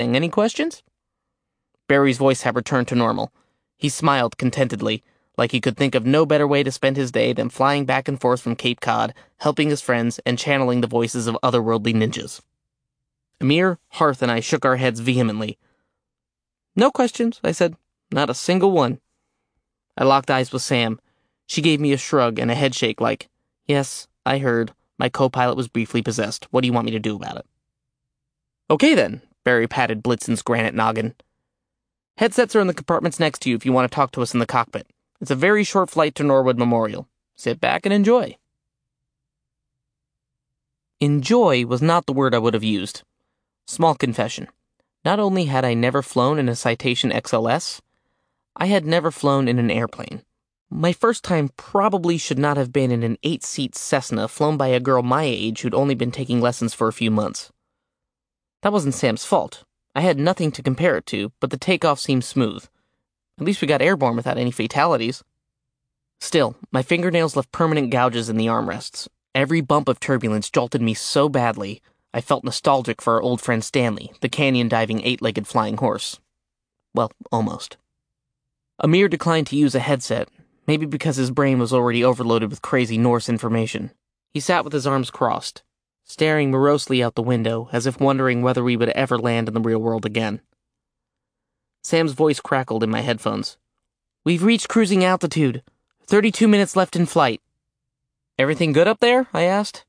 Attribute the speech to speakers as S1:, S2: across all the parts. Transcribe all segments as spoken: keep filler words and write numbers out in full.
S1: Any questions? Barry's voice had returned to normal. He smiled contentedly, like he could think of no better way to spend his day than flying back and forth from Cape Cod, helping his friends, and channeling the voices of otherworldly ninjas. Amir, Harth, and I shook our heads vehemently. No questions, I said. Not a single one. I locked eyes with Sam. She gave me a shrug and a headshake like, yes, I heard. My co-pilot was briefly possessed. What do you want me to do about it? Okay then, Barry patted Blitzen's granite noggin. Headsets are in the compartments next to you if you want to talk to us in the cockpit. It's a very short flight to Norwood Memorial. Sit back and enjoy. Enjoy was not the word I would have used. Small confession. Not only had I never flown in a Citation X L S, I had never flown in an airplane. My first time probably should not have been in an eight-seat Cessna flown by a girl my age who'd only been taking lessons for a few months. That wasn't Sam's fault. I had nothing to compare it to, but the takeoff seemed smooth. At least we got airborne without any fatalities. Still, my fingernails left permanent gouges in the armrests. Every bump of turbulence jolted me so badly, I felt nostalgic for our old friend Stanley, the canyon-diving eight-legged flying horse. Well, almost. Amir declined to use a headset, maybe because his brain was already overloaded with crazy Norse information. He sat with his arms crossed, staring morosely out the window as if wondering whether we would ever land in the real world again. Sam's voice crackled in my headphones. We've reached cruising altitude. Thirty-two minutes left in flight. Everything good up there? I asked.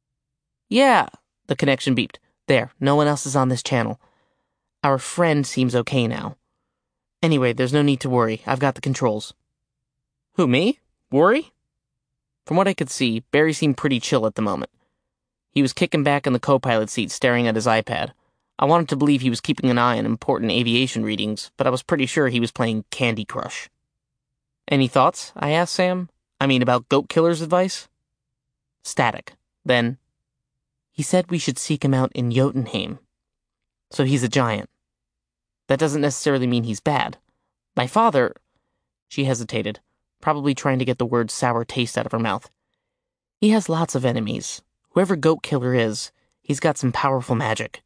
S1: Yeah, the connection beeped. There, no one else is on this channel. Our friend seems okay now. Anyway, there's no need to worry. I've got the controls. Who, me? Worry? From what I could see, Barry seemed pretty chill at the moment. He was kicking back in the co-pilot seat staring at his iPad. I wanted to believe he was keeping an eye on important aviation readings, but I was pretty sure he was playing Candy Crush. Any thoughts? I asked Sam. I mean, about Goat Killer's advice? Static. Then, he said we should seek him out in Jotunheim. So he's a giant. That doesn't necessarily mean he's bad. My father... She hesitated, probably trying to get the word sour taste out of her mouth. He has lots of enemies. Whoever Goat Killer is, he's got some powerful magic.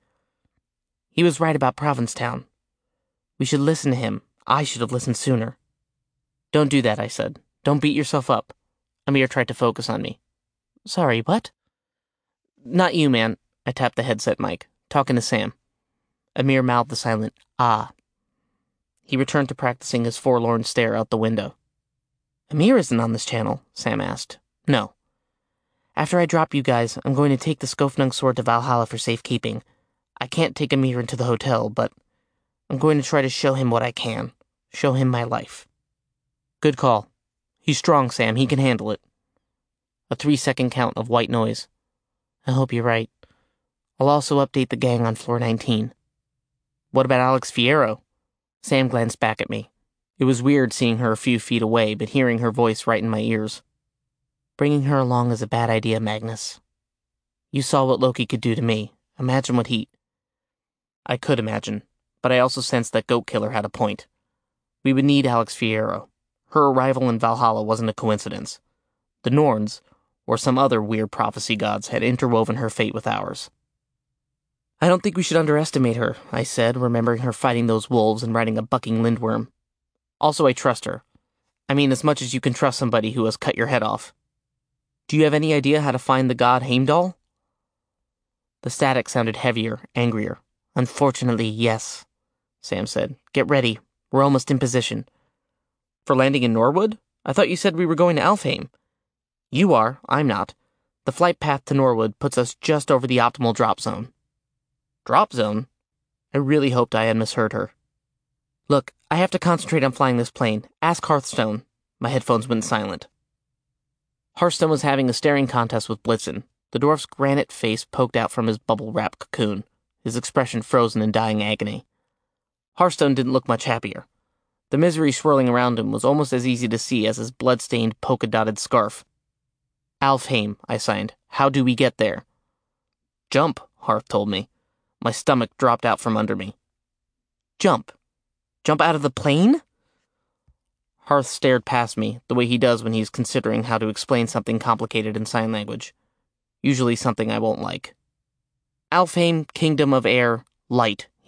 S1: He was right about Provincetown. We should listen to him. I should have listened sooner. Don't do that, I said. Don't beat yourself up. Amir tried to focus on me. Sorry, what? Not you, man. I tapped the headset mic, talking to Sam. Amir mouthed the silent, ah. He returned to practicing his forlorn stare out the window. Amir isn't on this channel, Sam asked. No. After I drop you guys, I'm going to take the Skofnung sword to Valhalla for safekeeping. I can't take Amir into the hotel, but I'm going to try to show him what I can. Show him my life. Good call. He's strong, Sam. He can handle it. A three-second count of white noise. I hope you're right. I'll also update the gang on floor nineteen. What about Alex Fierro? Sam glanced back at me. It was weird seeing her a few feet away, but hearing her voice right in my ears. Bringing her along is a bad idea, Magnus. You saw what Loki could do to me. Imagine what he... I could imagine, but I also sensed that Goat Killer had a point. We would need Alex Fierro. Her arrival in Valhalla wasn't a coincidence. The Norns, or some other weird prophecy gods, had interwoven her fate with ours. I don't think we should underestimate her, I said, remembering her fighting those wolves and riding a bucking lindworm. Also, I trust her. I mean, as much as you can trust somebody who has cut your head off. Do you have any idea how to find the god Heimdall? The static sounded heavier, angrier. Unfortunately, yes, Sam said. Get ready. We're almost in position. For landing in Norwood? I thought you said we were going to Alfheim. You are, I'm not. The flight path to Norwood puts us just over the optimal drop zone. Drop zone? I really hoped I had misheard her. Look, I have to concentrate on flying this plane. Ask Hearthstone. My headphones went silent. Hearthstone was having a staring contest with Blitzen. The dwarf's granite face poked out from his bubble-wrapped cocoon, his expression frozen in dying agony. Hearthstone didn't look much happier. The misery swirling around him was almost as easy to see as his blood-stained, polka-dotted scarf. Alfheim, I signed. How do we get there? Jump, Hearth told me. My stomach dropped out from under me. Jump? Jump out of the plane? Hearth stared past me, the way he does when he's considering how to explain something complicated in sign language. Usually something I won't like. Alfheim, Kingdom of Air, Light,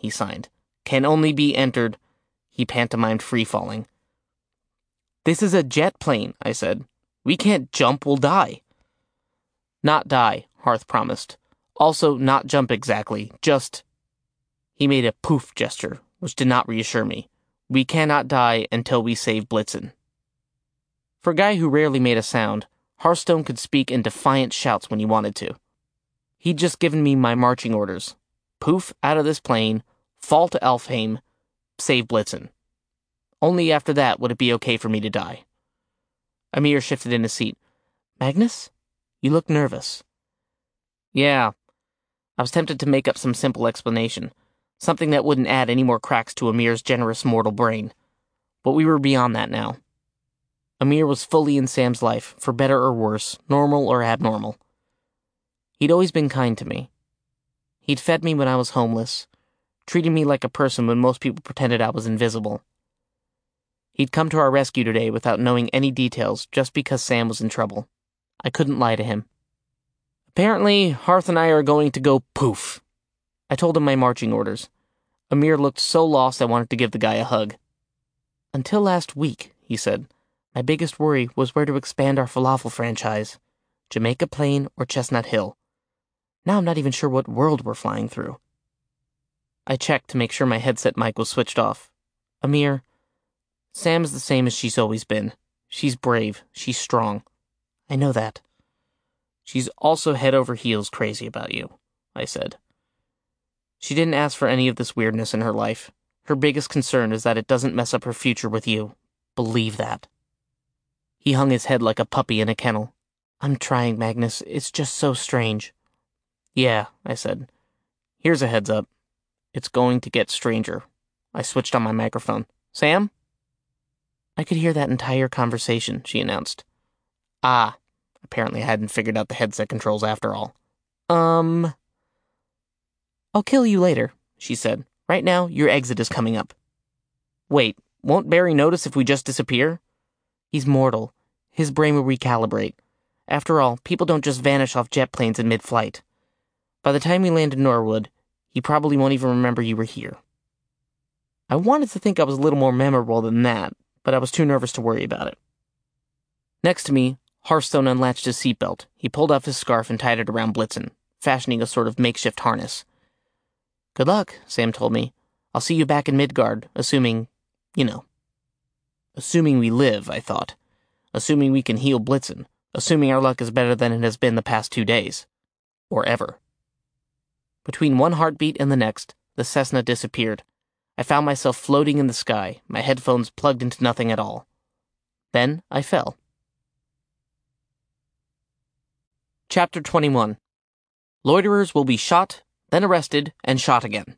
S1: he signed. Can only be entered. He pantomimed free-falling. This is a jet plane, I said. We can't jump, we'll die. Not die, Hearth promised. Also, not jump exactly, just... He made a poof gesture, which did not reassure me. We cannot die until we save Blitzen. For a guy who rarely made a sound, Hearthstone could speak in defiant shouts when he wanted to. He'd just given me my marching orders. Poof out of this plane, fall to Elfheim, save Blitzen. Only after that would it be okay for me to die. Amir shifted in his seat. Magnus? You look nervous. Yeah. I was tempted to make up some simple explanation. Something that wouldn't add any more cracks to Amir's generous mortal brain. But we were beyond that now. Amir was fully in Sam's life, for better or worse, normal or abnormal. He'd always been kind to me. He'd fed me when I was homeless, treated me like a person when most people pretended I was invisible. He'd come to our rescue today without knowing any details just because Sam was in trouble. I couldn't lie to him. Apparently, Hearth and I are going to go poof. I told him my marching orders. Amir looked so lost I wanted to give the guy a hug. Until last week, he said, my biggest worry was where to expand our falafel franchise. Jamaica Plain or Chestnut Hill. Now I'm not even sure what world we're flying through. I checked to make sure my headset mic was switched off. Amir, Sam's the same as she's always been. She's brave. She's strong. I know that. She's also head over heels crazy about you, I said. She didn't ask for any of this weirdness in her life. Her biggest concern is that it doesn't mess up her future with you. Believe that. He hung his head like a puppy in a kennel. I'm trying, Magnus. It's just so strange. Yeah, I said. Here's a heads up. It's going to get stranger. I switched on my microphone. Sam? I could hear that entire conversation, she announced. Ah, apparently I hadn't figured out the headset controls after all. Um... I'll kill you later, she said. Right now, your exit is coming up. Wait, won't Barry notice if we just disappear? He's mortal. His brain will recalibrate. After all, people don't just vanish off jet planes in mid-flight. By the time we land in Norwood, he probably won't even remember you were here. I wanted to think I was a little more memorable than that, but I was too nervous to worry about it. Next to me, Hearthstone unlatched his seatbelt. He pulled off his scarf and tied it around Blitzen, fashioning a sort of makeshift harness. Good luck, Sam told me. I'll see you back in Midgard, assuming, you know. Assuming we live, I thought. Assuming we can heal Blitzen. Assuming our luck is better than it has been the past two days. Or ever. Between one heartbeat and the next, the Cessna disappeared. I found myself floating in the sky, my headphones plugged into nothing at all. Then I fell. Chapter twenty-one. Loiterers will be shot, then arrested, and shot again.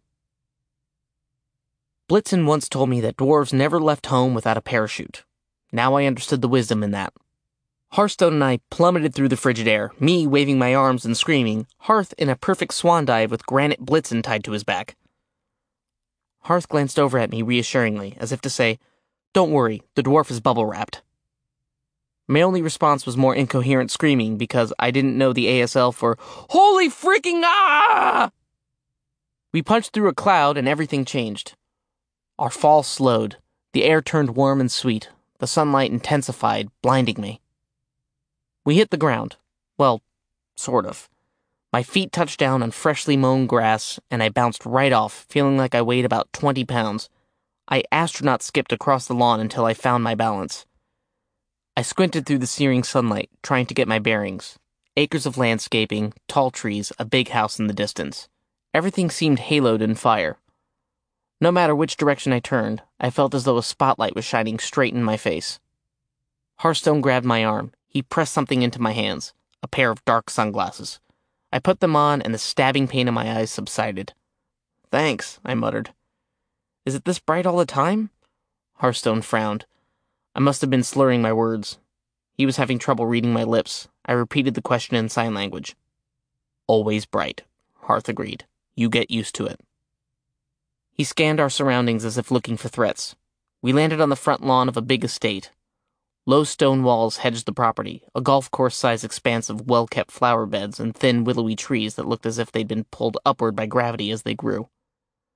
S1: Blitzen once told me that dwarves never left home without a parachute. Now I understood the wisdom in that. Hearthstone and I plummeted through the frigid air, me waving my arms and screaming, Hearth in a perfect swan dive with Granite Blitzen tied to his back. Hearth glanced over at me reassuringly, as if to say, Don't worry, the dwarf is bubble-wrapped. My only response was more incoherent screaming because I didn't know the A S L for, Holy freaking ah! We punched through a cloud and everything changed. Our fall slowed. The air turned warm and sweet. The sunlight intensified, blinding me. We hit the ground. Well, sort of. My feet touched down on freshly mown grass, and I bounced right off, feeling like I weighed about twenty pounds. I astronaut skipped across the lawn until I found my balance. I squinted through the searing sunlight, trying to get my bearings. Acres of landscaping, tall trees, a big house in the distance. Everything seemed haloed in fire. No matter which direction I turned, I felt as though a spotlight was shining straight in my face. Hearthstone grabbed my arm. He pressed something into my hands, a pair of dark sunglasses. I put them on, and the stabbing pain in my eyes subsided. Thanks, I muttered. Is it this bright all the time? Hearthstone frowned. I must have been slurring my words. He was having trouble reading my lips. I repeated the question in sign language. Always bright, Hearth agreed. You get used to it. He scanned our surroundings as if looking for threats. We landed on the front lawn of a big estate. Low stone walls hedged the property, a golf course-sized expanse of well-kept flower beds and thin willowy trees that looked as if they'd been pulled upward by gravity as they grew.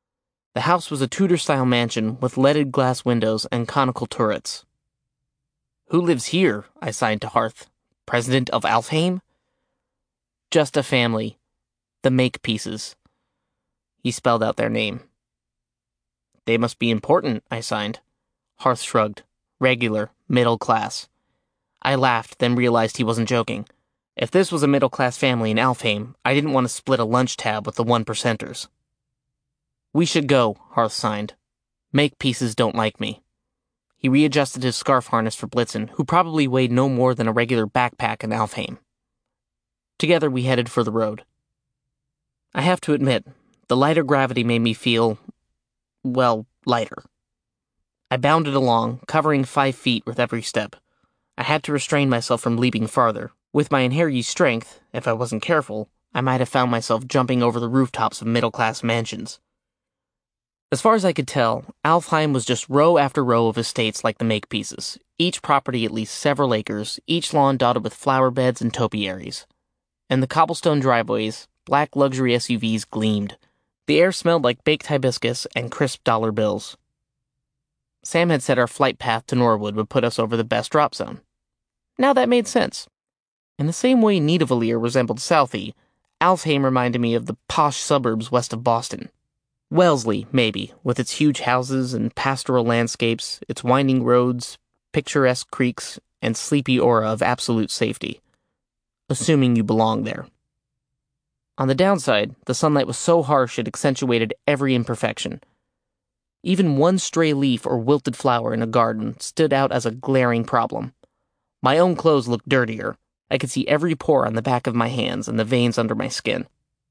S1: The house was a Tudor-style mansion with leaded glass windows and conical turrets. "Who lives here?" I signed to Hearth. "President of Alfheim?" "Just a family. The Makepeaces." He spelled out their name. "They must be important," I signed. Hearth shrugged. "Regular, middle class." I laughed, then realized he wasn't joking. If this was a middle-class family in Alfheim, I didn't want to split a lunch tab with the one-percenters. "We should go," Hearth signed. "Makepeaces don't like me." He readjusted his scarf harness for Blitzen, who probably weighed no more than a regular backpack in Alfheim. Together we headed for the road. I have to admit, the lighter gravity made me feel, well, lighter. I bounded along, covering five feet with every step. I had to restrain myself from leaping farther. With my inherent strength, if I wasn't careful, I might have found myself jumping over the rooftops of middle-class mansions. As far as I could tell, Alfheim was just row after row of estates like the Makepeaces, each property at least several acres, each lawn dotted with flower beds and topiaries. And the cobblestone driveways, black luxury S U Vs gleamed. The air smelled like baked hibiscus and crisp dollar bills. Sam had said our flight path to Norwood would put us over the best drop zone. Now that made sense. In the same way Nidavellir resembled Southie, Alfheim reminded me of the posh suburbs west of Boston. Wellesley, maybe, with its huge houses and pastoral landscapes, its winding roads, picturesque creeks, and sleepy aura of absolute safety. Assuming you belong there. On the downside, the sunlight was so harsh it accentuated every imperfection. Even one stray leaf or wilted flower in a garden stood out as a glaring problem. My own clothes looked dirtier. I could see every pore on the back of my hands and the veins under my skin.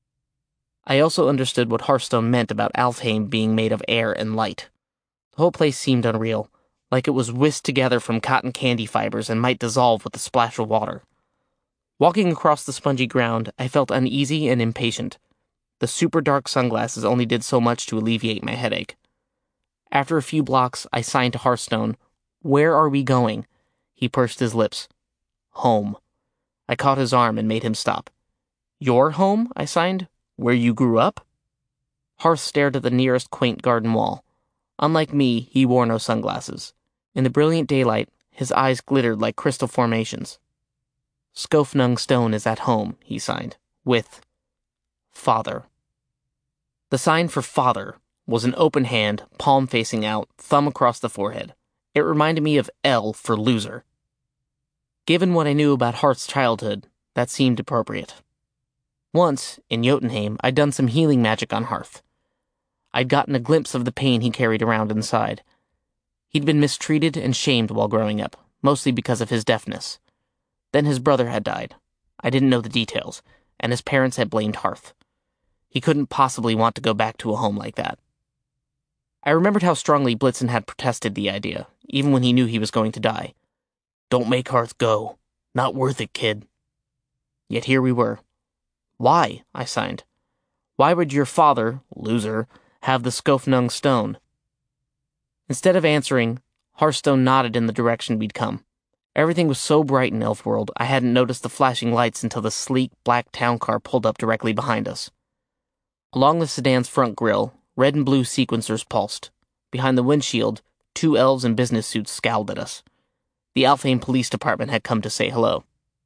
S1: I also understood what Hearthstone meant about Alfheim being made of air and light. The whole place seemed unreal, like it was whisked together from cotton candy fibers and might dissolve with a splash of water. Walking across the spongy ground, I felt uneasy and impatient. The super dark sunglasses only did so much to alleviate my headache. After a few blocks, I signed to Hearthstone. "Where are we going?" He pursed his lips. "Home." I caught his arm and made him stop. "Your home?" I signed. "Where you grew up?" Hearth stared at the nearest quaint garden wall. Unlike me, he wore no sunglasses. In the brilliant daylight, his eyes glittered like crystal formations. "Skofnung Stone is at home," he signed, with Father. The sign for Father was an open hand, palm facing out, thumb across the forehead. It reminded me of L for loser. Given what I knew about Hearth's childhood, that seemed appropriate. Once, in Jotunheim, I'd done some healing magic on Hearth. I'd gotten a glimpse of the pain he carried around inside. He'd been mistreated and shamed while growing up, mostly because of his deafness. Then his brother had died. I didn't know the details, and his parents had blamed Hearth. He couldn't possibly want to go back to a home like that. I remembered how strongly Blitzen had protested the idea, even when he knew he was going to die. "Don't make Hearth go. Not worth it, kid." Yet here we were. "Why?" I signed. "Why would your father, loser, have the Skofnung Stone?" Instead of answering, Hearthstone nodded in the direction we'd come. Everything was so bright in Elfworld, I hadn't noticed the flashing lights until the sleek, black town car pulled up directly behind us. Along the sedan's front grille, red and blue sequencers pulsed. Behind the windshield, two elves in business suits scowled at us. The Alfheim Police Department had come to say hello.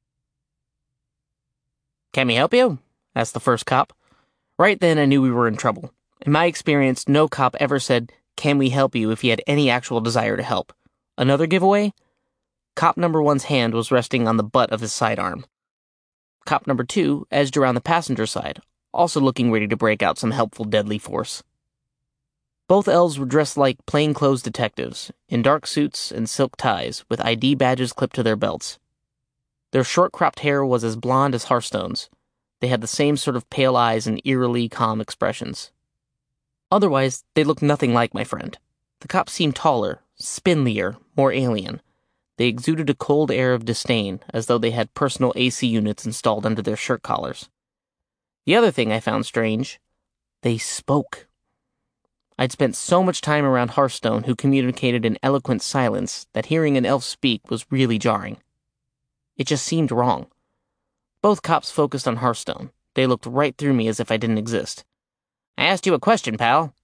S1: "Can we help you?" asked the first cop. Right then I knew we were in trouble. In my experience, no cop ever said, "Can we help you?" if he had any actual desire to help. Another giveaway? Cop number one's hand was resting on the butt of his sidearm. Cop number two edged around the passenger side, also looking ready to break out some helpful deadly force. Both elves were dressed like plainclothes detectives, in dark suits and silk ties, with I D badges clipped to their belts. Their short-cropped hair was as blonde as Hearthstone's. They had the same sort of pale eyes and eerily calm expressions. Otherwise, they looked nothing like my friend. The cops seemed taller, spindlier, more alien. They exuded a cold air of disdain, as though they had personal A C units installed under their shirt collars. The other thing I found strange, they spoke. I'd spent so much time around Hearthstone, who communicated in eloquent silence, that hearing an elf speak was really jarring. It just seemed wrong. Both cops focused on Hearthstone. They looked right through me as if I didn't exist. "I asked you a question, pal,"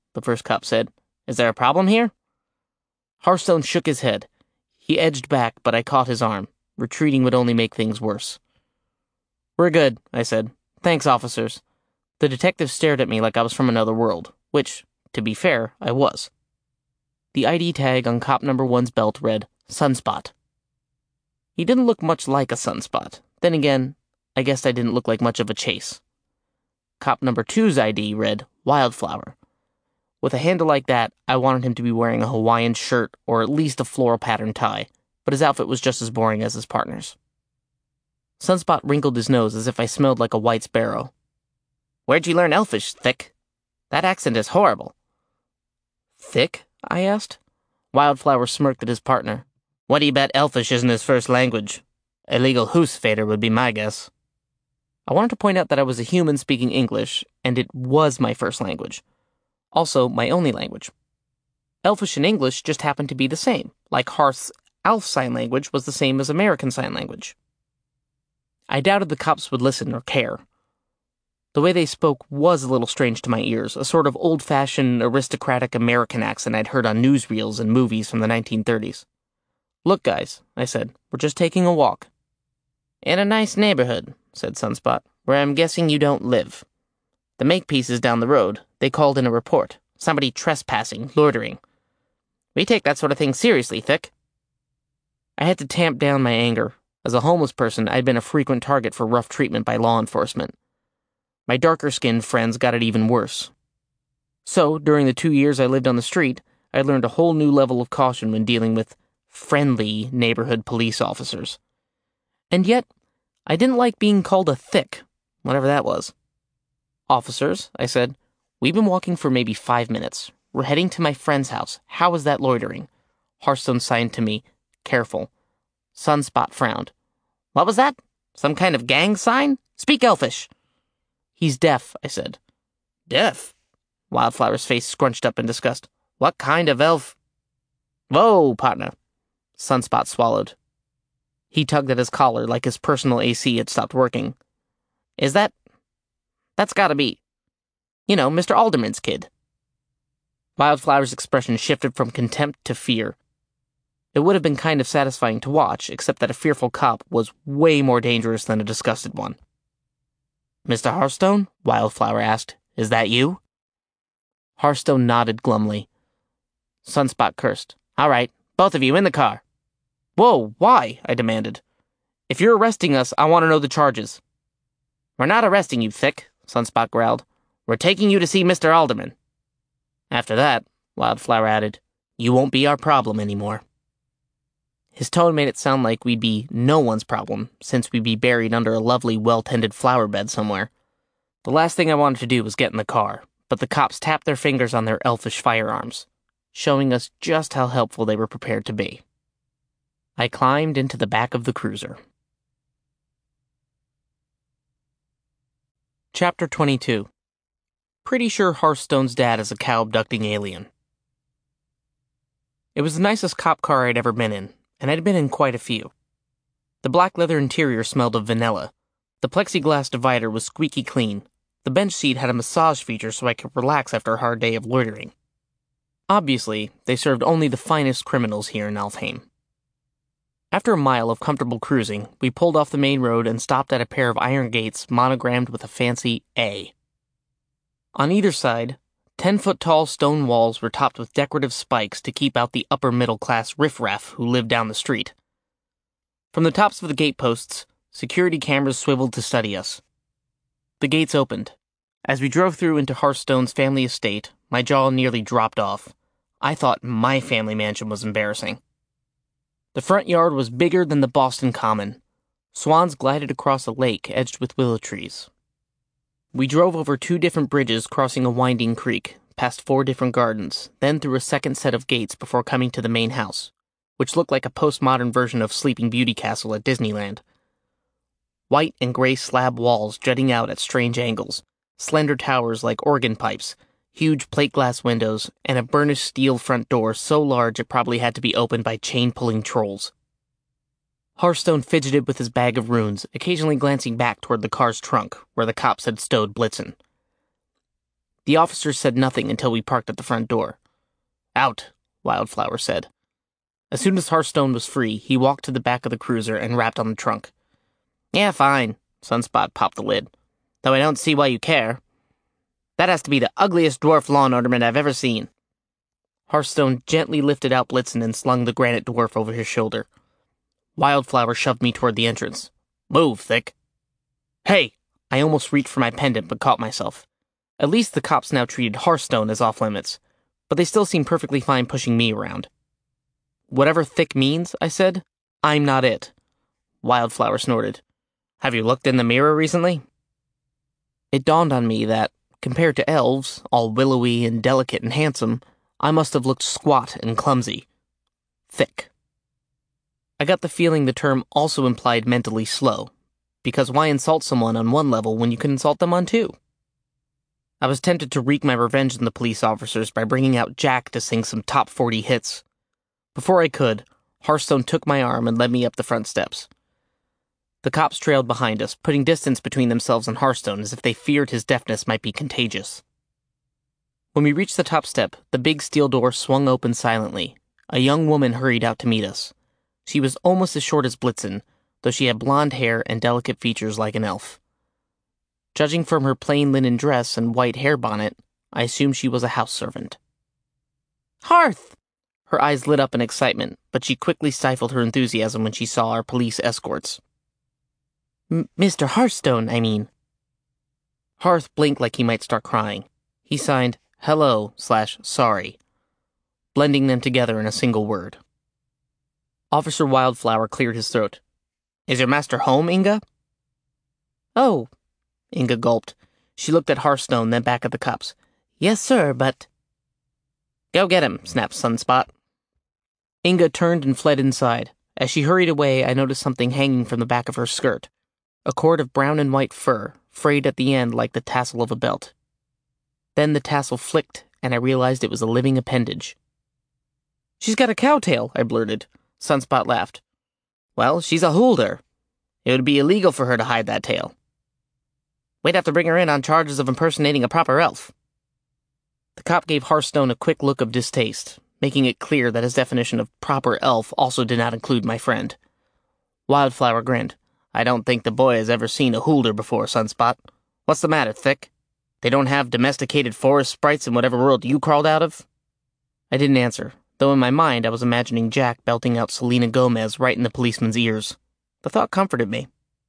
S1: the first cop said. Is there a problem here? Harstone shook his head. He edged back, but I caught his arm. Retreating would only make things worse. We're good, I said. Thanks, officers. The detective stared at me like I was from another world, which, to be fair, I was. The I D tag on cop number one's belt read, Sunspot. He didn't look much like a sunspot. Then again, I guess I didn't look like much of a chase. Cop number two's I D read, Wildflower. With a handle like that, I wanted him to be wearing a Hawaiian shirt or at least a floral pattern tie, but his outfit was just as boring as his partner's. Sunspot wrinkled his nose as if I smelled like a white sparrow. Where'd you learn Elfish, Thick? That accent is horrible. Thick? I asked. Wildflower smirked at his partner. What do you bet Elfish isn't his first language? Illegal Husvader would be my guess. I wanted to point out that I was a human speaking English, and it was my first language. Also, my only language. Elfish and English just happened to be the same, like Hearth's Alf Sign Language was the same as American Sign Language. I doubted the cops would listen or care. The way they spoke was a little strange to my ears, a sort of old-fashioned, aristocratic American accent I'd heard on newsreels and movies from the nineteen thirties. Look, guys, I said, we're just taking a walk. In a nice neighborhood, said Sunspot, where I'm guessing you don't live. The Makepeace is down the road. They called in a report. Somebody trespassing, loitering. We take that sort of thing seriously, Thick. I had to tamp down my anger. As a homeless person, I'd been a frequent target for rough treatment by law enforcement. My darker-skinned friends got it even worse. So, during the two years I lived on the street, I learned a whole new level of caution when dealing with friendly neighborhood police officers. And yet, I didn't like being called a thick, whatever that was. Officers, I said, we've been walking for maybe five minutes. We're heading to my friend's house. How is that loitering? Harstone signed to me, careful. Sunspot frowned. What was that? Some kind of gang sign? Speak Elfish. He's deaf, I said. Deaf? Wildflower's face scrunched up in disgust. What kind of elf? Whoa, partner. Sunspot swallowed. He tugged at his collar like his personal A C had stopped working. Is that... That's gotta be... You know, Mister Alderman's kid. Wildflower's expression shifted from contempt to fear. It would have been kind of satisfying to watch, except that a fearful cop was way more dangerous than a disgusted one. Mister Harstone? Wildflower asked. Is that you? Harstone nodded glumly. Sunspot cursed. All right, both of you in the car. Whoa, why? I demanded. If you're arresting us, I want to know the charges. We're not arresting you, Thick, Sunspot growled. We're taking you to see Mister Alderman. After that, Wildflower added, you won't be our problem anymore. His tone made it sound like we'd be no one's problem, since we'd be buried under a lovely, well-tended flower bed somewhere. The last thing I wanted to do was get in the car, but the cops tapped their fingers on their elfish firearms, showing us just how helpful they were prepared to be. I climbed into the back of the cruiser. Chapter twenty-two. Pretty sure Hearthstone's dad is a cow-abducting alien. It was the nicest cop car I'd ever been in, and I'd been in quite a few. The black leather interior smelled of vanilla. The plexiglass divider was squeaky clean. The bench seat had a massage feature so I could relax after a hard day of loitering. Obviously, they served only the finest criminals here in Alfheim. After a mile of comfortable cruising, we pulled off the main road and stopped at a pair of iron gates monogrammed with a fancy A. On either side, ten-foot-tall stone walls were topped with decorative spikes to keep out the upper-middle-class riffraff who lived down the street. From the tops of the gateposts, security cameras swiveled to study us. The gates opened. As we drove through into Hearthstone's family estate, my jaw nearly dropped off. I thought my family mansion was embarrassing. The front yard was bigger than the Boston Common. Swans glided across a lake edged with willow trees. We drove over two different bridges crossing a winding creek, past four different gardens, then through a second set of gates before coming to the main house, which looked like a postmodern version of Sleeping Beauty Castle at Disneyland. White and gray slab walls jutting out at strange angles, slender towers like organ pipes, huge plate glass windows, and a burnished steel front door so large it probably had to be opened by chain-pulling trolls. Hearthstone fidgeted with his bag of runes, occasionally glancing back toward the car's trunk, where the cops had stowed Blitzen. The officer said nothing until we parked at the front door. "Out," Wildflower said. As soon as Hearthstone was free, he walked to the back of the cruiser and rapped on the trunk. "Yeah, fine," Sunspot popped the lid. "Though I don't see why you care. That has to be the ugliest dwarf lawn ornament I've ever seen." Hearthstone gently lifted out Blitzen and slung the granite dwarf over his shoulder. Wildflower shoved me toward the entrance. "Move, Thick." "Hey!" I almost reached for my pendant but caught myself. At least the cops now treated Hearthstone as off-limits, but they still seemed perfectly fine pushing me around. "Whatever Thick means," I said, "I'm not it." Wildflower snorted. "Have you looked in the mirror recently?" It dawned on me that, compared to elves, all willowy and delicate and handsome, I must have looked squat and clumsy. Thick. I got the feeling the term also implied mentally slow, because why insult someone on one level when you can insult them on two? I was tempted to wreak my revenge on the police officers by bringing out Jack to sing some top forty hits. Before I could, Hearthstone took my arm and led me up the front steps. The cops trailed behind us, putting distance between themselves and Hearthstone as if they feared his deafness might be contagious. When we reached the top step, the big steel door swung open silently. A young woman hurried out to meet us. She was almost as short as Blitzen, though she had blonde hair and delicate features like an elf. Judging from her plain linen dress and white hair bonnet, I assumed she was a house servant. "Hearth!" Her eyes lit up in excitement, but she quickly stifled her enthusiasm when she saw our police escorts. M- Mister Hearthstone, I mean. Hearth blinked like he might start crying. He signed, "Hello," slash sorry, blending them together in a single word. Officer Wildflower cleared his throat. "Is your master home, Inga?" "Oh," Inga gulped. She looked at Hearthstone, then back at the cops. "Yes, sir, but—" "Go get him," snapped Sunspot. Inga turned and fled inside. As she hurried away, I noticed something hanging from the back of her skirt. A cord of brown and white fur, frayed at the end like the tassel of a belt. Then the tassel flicked, and I realized it was a living appendage. "She's got a cowtail," I blurted. Sunspot laughed. "Well, she's a Hulder. It would be illegal for her to hide that tail. We'd have to bring her in on charges of impersonating a proper elf." The cop gave Hearthstone a quick look of distaste, making it clear that his definition of proper elf also did not include my friend. Wildflower grinned. "I don't think the boy has ever seen a Hulder before, Sunspot. What's the matter, Thick? They don't have domesticated forest sprites in whatever world you crawled out of?" I didn't answer, though in my mind I was imagining Jack belting out Selena Gomez right in the policeman's ears. The thought comforted me.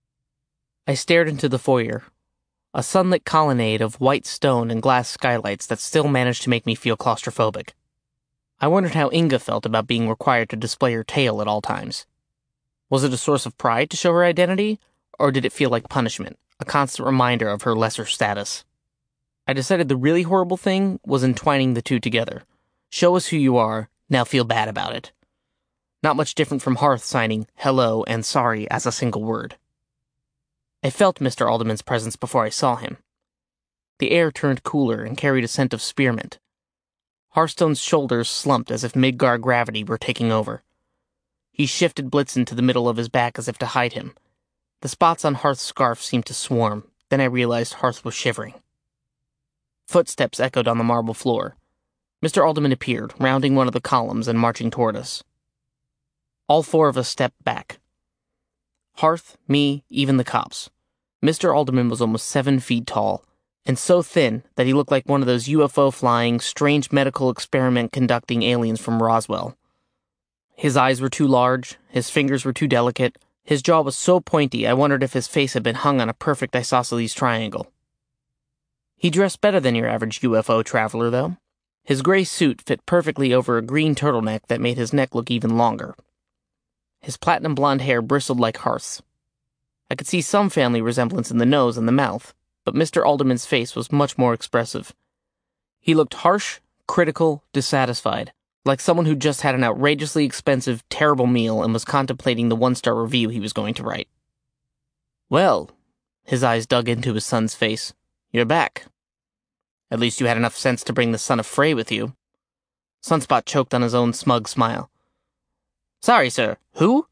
S1: I stared into the foyer, a sunlit colonnade of white stone and glass skylights that still managed to make me feel claustrophobic. I wondered how Inga felt about being required to display her tail at all times. Was it a source of pride to show her identity, or did it feel like punishment, a constant reminder of her lesser status? I decided the really horrible thing was entwining the two together. Show us who you are, now feel bad about it. Not much different from Hearth signing hello and sorry as a single word. I felt Mister Alderman's presence before I saw him. The air turned cooler and carried a scent of spearmint. Hearthstone's shoulders slumped as if Midgar gravity were taking over. He shifted Blitzen to the middle of his back as if to hide him. The spots on Hearth's scarf seemed to swarm. Then I realized Hearth was shivering. Footsteps echoed on the marble floor. Mister Alderman appeared, rounding one of the columns and marching toward us. All four of us stepped back. Hearth, me, even the cops. Mister Alderman was almost seven feet tall, and so thin that he looked like one of those U F O-flying, strange medical experiment-conducting aliens from Roswell. His eyes were too large, his fingers were too delicate, his jaw was so pointy I wondered if his face had been hung on a perfect isosceles triangle. He dressed better than your average U F O traveler, though. His gray suit fit perfectly over a green turtleneck that made his neck look even longer. His platinum blonde hair bristled like Hearth's. I could see some family resemblance in the nose and the mouth, but Mister Alderman's face was much more expressive. He looked harsh, critical, dissatisfied, like someone who just had an outrageously expensive, terrible meal and was contemplating the one-star review he was going to write. "Well," his eyes dug into his son's face, "you're back. At least you had enough sense to bring the son of Frey with you." Sunspot choked on his own smug smile. "Sorry, sir. Who?"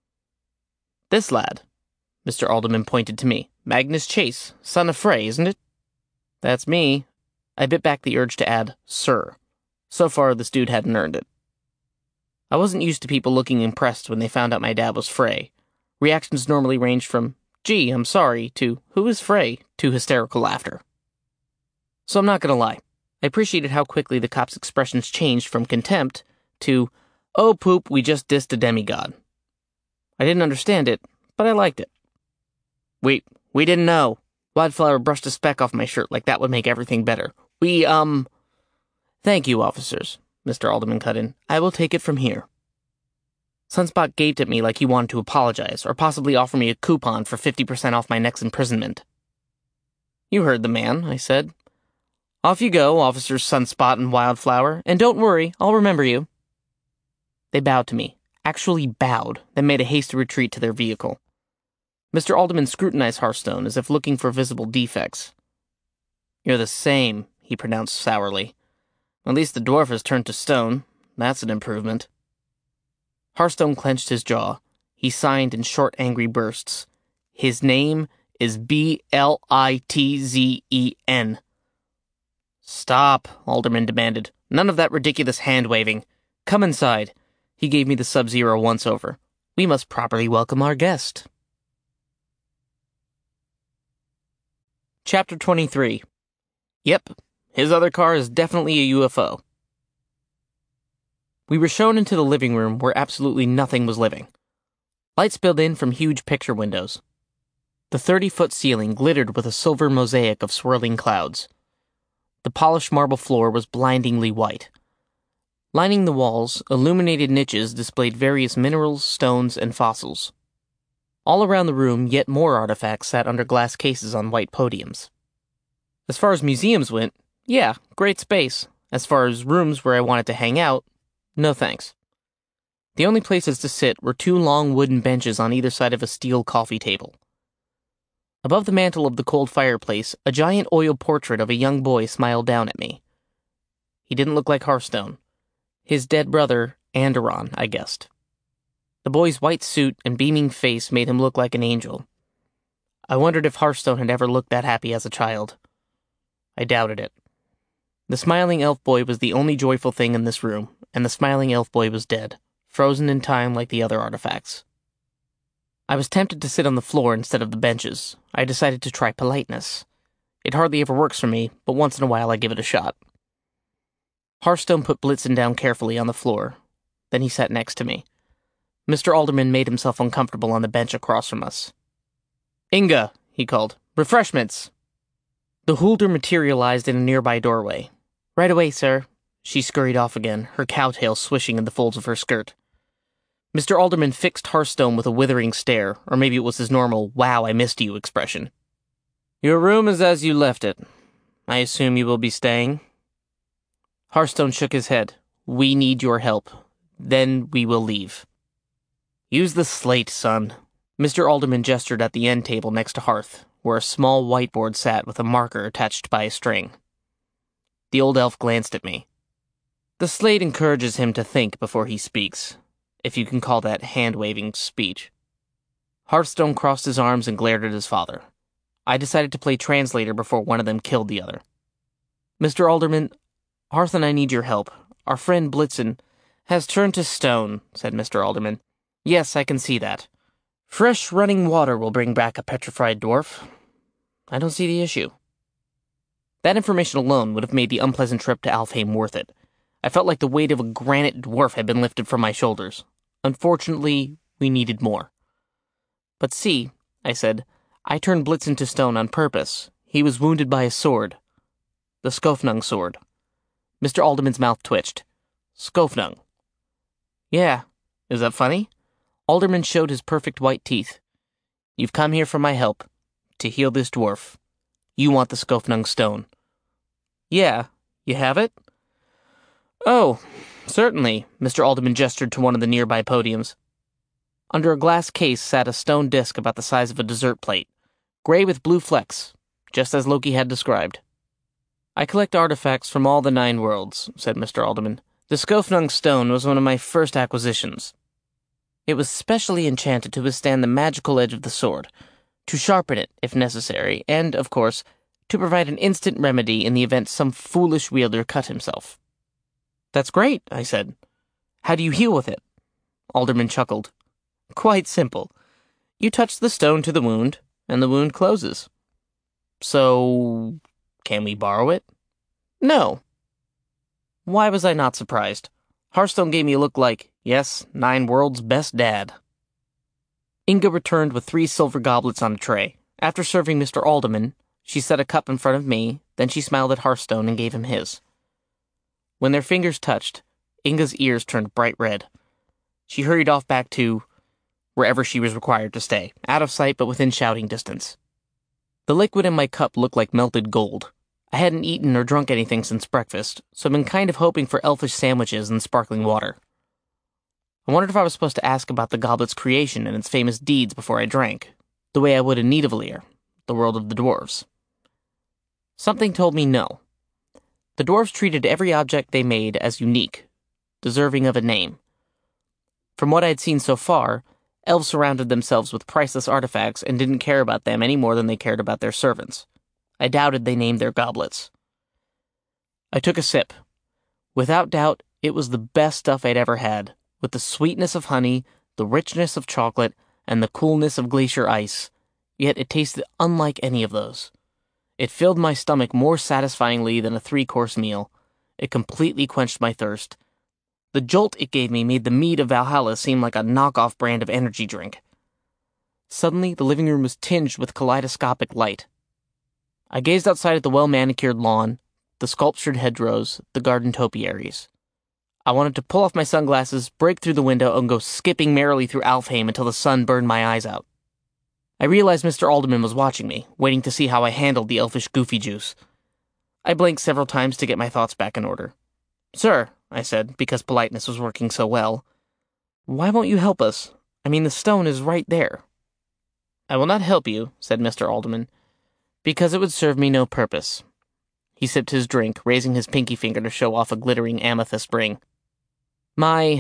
S1: "This lad." Mister Alderman pointed to me. "Magnus Chase, son of Frey, isn't it?" "That's me." I bit back the urge to add, sir. So far, this dude hadn't earned it. I wasn't used to people looking impressed when they found out my dad was Frey. Reactions normally ranged from, gee, I'm sorry, to, who is Frey, to hysterical laughter. So I'm not gonna lie. I appreciated how quickly the cop's expressions changed from contempt to, oh poop, we just dissed a demigod. I didn't understand it, but I liked it. We, we didn't know. Wildflower brushed a speck off my shirt like that would make everything better. We, um... Thank you, officers, Mister Alderman cut in. I will take it from here. Sunspot gaped at me like he wanted to apologize, or possibly offer me a coupon for fifty percent off my next imprisonment. You heard the man, I said. Off you go, Officers Sunspot and Wildflower, and don't worry, I'll remember you. They bowed to me, actually bowed, then made a hasty retreat to their vehicle. Mister Alderman scrutinized Hearthstone as if looking for visible defects. You're the same, he pronounced sourly. At least the dwarf has turned to stone. That's an improvement. Hearthstone clenched his jaw. He signed in short, angry bursts. His name is B L I T Z E N. Stop, Alderman demanded. None of that ridiculous hand-waving. Come inside. He gave me the Sub-Zero once-over. We must properly welcome our guest. Chapter twenty-three. Yep, his other car is definitely a U F O. We were shown into the living room where absolutely nothing was living. Light spilled in from huge picture windows. The thirty-foot ceiling glittered with a silver mosaic of swirling clouds. The polished marble floor was blindingly white. Lining the walls, illuminated niches displayed various minerals, stones, and fossils. All around the room, yet more artifacts sat under glass cases on white podiums. As far as museums went, yeah, great space. As far as rooms where I wanted to hang out, no thanks. The only places to sit were two long wooden benches on either side of a steel coffee table. Above the mantel of the cold fireplace, a giant oil portrait of a young boy smiled down at me. He didn't look like Hearthstone. His dead brother, Anderon, I guessed. The boy's white suit and beaming face made him look like an angel. I wondered if Hearthstone had ever looked that happy as a child. I doubted it. The smiling elf boy was the only joyful thing in this room, and the smiling elf boy was dead, frozen in time like the other artifacts. I was tempted to sit on the floor instead of the benches. I decided to try politeness. It hardly ever works for me, but once in a while I give it a shot. Hearthstone put Blitzen down carefully on the floor. Then he sat next to me. Mister Alderman made himself uncomfortable on the bench across from us. Inga, he called. Refreshments! The Hulder materialized in a nearby doorway. Right away, sir. She scurried off again, her cowtail swishing in the folds of her skirt. Mister Alderman fixed Hearthstone with a withering stare, or maybe it was his normal, wow, I missed you expression. Your room is as you left it. I assume you will be staying? Hearthstone shook his head. We need your help. Then we will leave. Use the slate, son. Mister Alderman gestured at the end table next to Hearth, where a small whiteboard sat with a marker attached by a string. The old elf glanced at me. The slate encourages him to think before he speaks, if you can call that hand-waving speech. Hearthstone crossed his arms and glared at his father. I decided to play translator before one of them killed the other. Mister Alderman, Hearth and I need your help. Our friend Blitzen has turned to stone, said Mister Alderman. Yes, I can see that. Fresh running water will bring back a petrified dwarf. I don't see the issue. That information alone would have made the unpleasant trip to Alfheim worth it. I felt like the weight of a granite dwarf had been lifted from my shoulders. Unfortunately, we needed more. But see, I said, I turned Blitzen to stone on purpose. He was wounded by a sword. The Skofnung sword. Mister Alderman's mouth twitched. Skofnung. Yeah, is that funny? Alderman showed his perfect white teeth. You've come here for my help, to heal this dwarf. You want the Skofnung stone. Yeah, you have it? Oh, certainly, Mister Alderman gestured to one of the nearby podiums. Under a glass case sat a stone disc about the size of a dessert plate, gray with blue flecks, just as Loki had described. I collect artifacts from all the nine worlds, said Mister Alderman. The Skofnung stone was one of my first acquisitions. It was specially enchanted to withstand the magical edge of the sword, to sharpen it, if necessary, and, of course, to provide an instant remedy in the event some foolish wielder cut himself. That's great, I said. How do you heal with it? Alderman chuckled. Quite simple. You touch the stone to the wound, and the wound closes. So, can we borrow it? No. Why was I not surprised? Hearthstone gave me a look like, yes, Nine World's best dad. Inga returned with three silver goblets on a tray. After serving Mister Alderman, she set a cup in front of me, then she smiled at Hearthstone and gave him his. When their fingers touched, Inga's ears turned bright red. She hurried off back to wherever she was required to stay, out of sight but within shouting distance. The liquid in my cup looked like melted gold. I hadn't eaten or drunk anything since breakfast, so I've been kind of hoping for elfish sandwiches and sparkling water. I wondered if I was supposed to ask about the goblet's creation and its famous deeds before I drank, the way I would in Nidavellir, the world of the dwarves. Something told me no. The dwarves treated every object they made as unique, deserving of a name. From what I had seen so far, elves surrounded themselves with priceless artifacts and didn't care about them any more than they cared about their servants. I doubted they named their goblets. I took a sip. Without doubt, it was the best stuff I'd ever had, with the sweetness of honey, the richness of chocolate, and the coolness of glacier ice, yet it tasted unlike any of those. It filled my stomach more satisfyingly than a three-course meal. It completely quenched my thirst. The jolt it gave me made the mead of Valhalla seem like a knockoff brand of energy drink. Suddenly, the living room was tinged with kaleidoscopic light. I gazed outside at the well-manicured lawn, the sculptured hedgerows, the garden topiaries. I wanted to pull off my sunglasses, break through the window, and go skipping merrily through Alfheim until the sun burned my eyes out. I realized Mister Alderman was watching me, waiting to see how I handled the elfish goofy juice. I blinked several times to get my thoughts back in order. Sir, I said, because politeness was working so well, why won't you help us? I mean, the stone is right there. I will not help you, said Mister Alderman, because it would serve me no purpose. He sipped his drink, raising his pinky finger to show off a glittering amethyst ring. My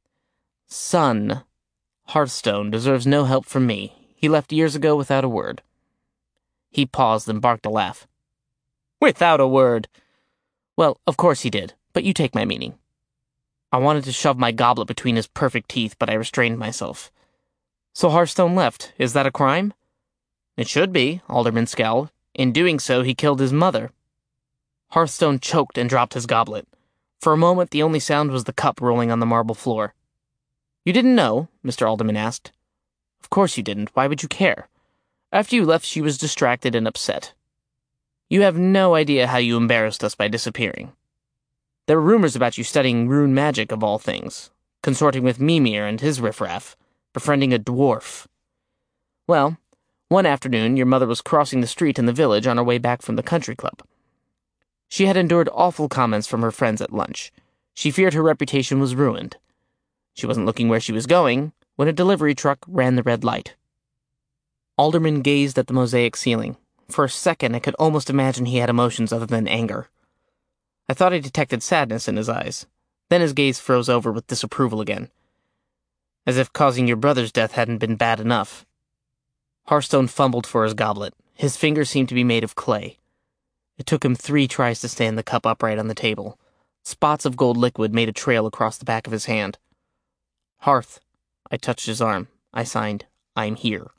S1: son, Hearthstone, deserves no help from me. He left years ago without a word. He paused and barked a laugh. Without a word! Well, of course he did, but you take my meaning. I wanted to shove my goblet between his perfect teeth, but I restrained myself. So Hearthstone left. Is that a crime? It should be, Alderman scowled. In doing so, he killed his mother. Hearthstone choked and dropped his goblet. For a moment, the only sound was the cup rolling on the marble floor. You didn't know? Mister Alderman asked. Of course you didn't. Why would you care? After you left, she was distracted and upset. You have no idea how you embarrassed us by disappearing. There were rumors about you studying rune magic of all things, consorting with Mimir and his riffraff, befriending a dwarf. Well, one afternoon your mother was crossing the street in the village on her way back from the country club. She had endured awful comments from her friends at lunch. She feared her reputation was ruined. She wasn't looking where she was going when a delivery truck ran the red light. Alderman gazed at the mosaic ceiling. For a second, I could almost imagine he had emotions other than anger. I thought I detected sadness in his eyes. Then his gaze froze over with disapproval again. As if causing your brother's death hadn't been bad enough. Hearthstone fumbled for his goblet. His fingers seemed to be made of clay. It took him three tries to stand the cup upright on the table. Spots of gold liquid made a trail across the back of his hand. Hearth. I touched his arm. I signed, I'm here.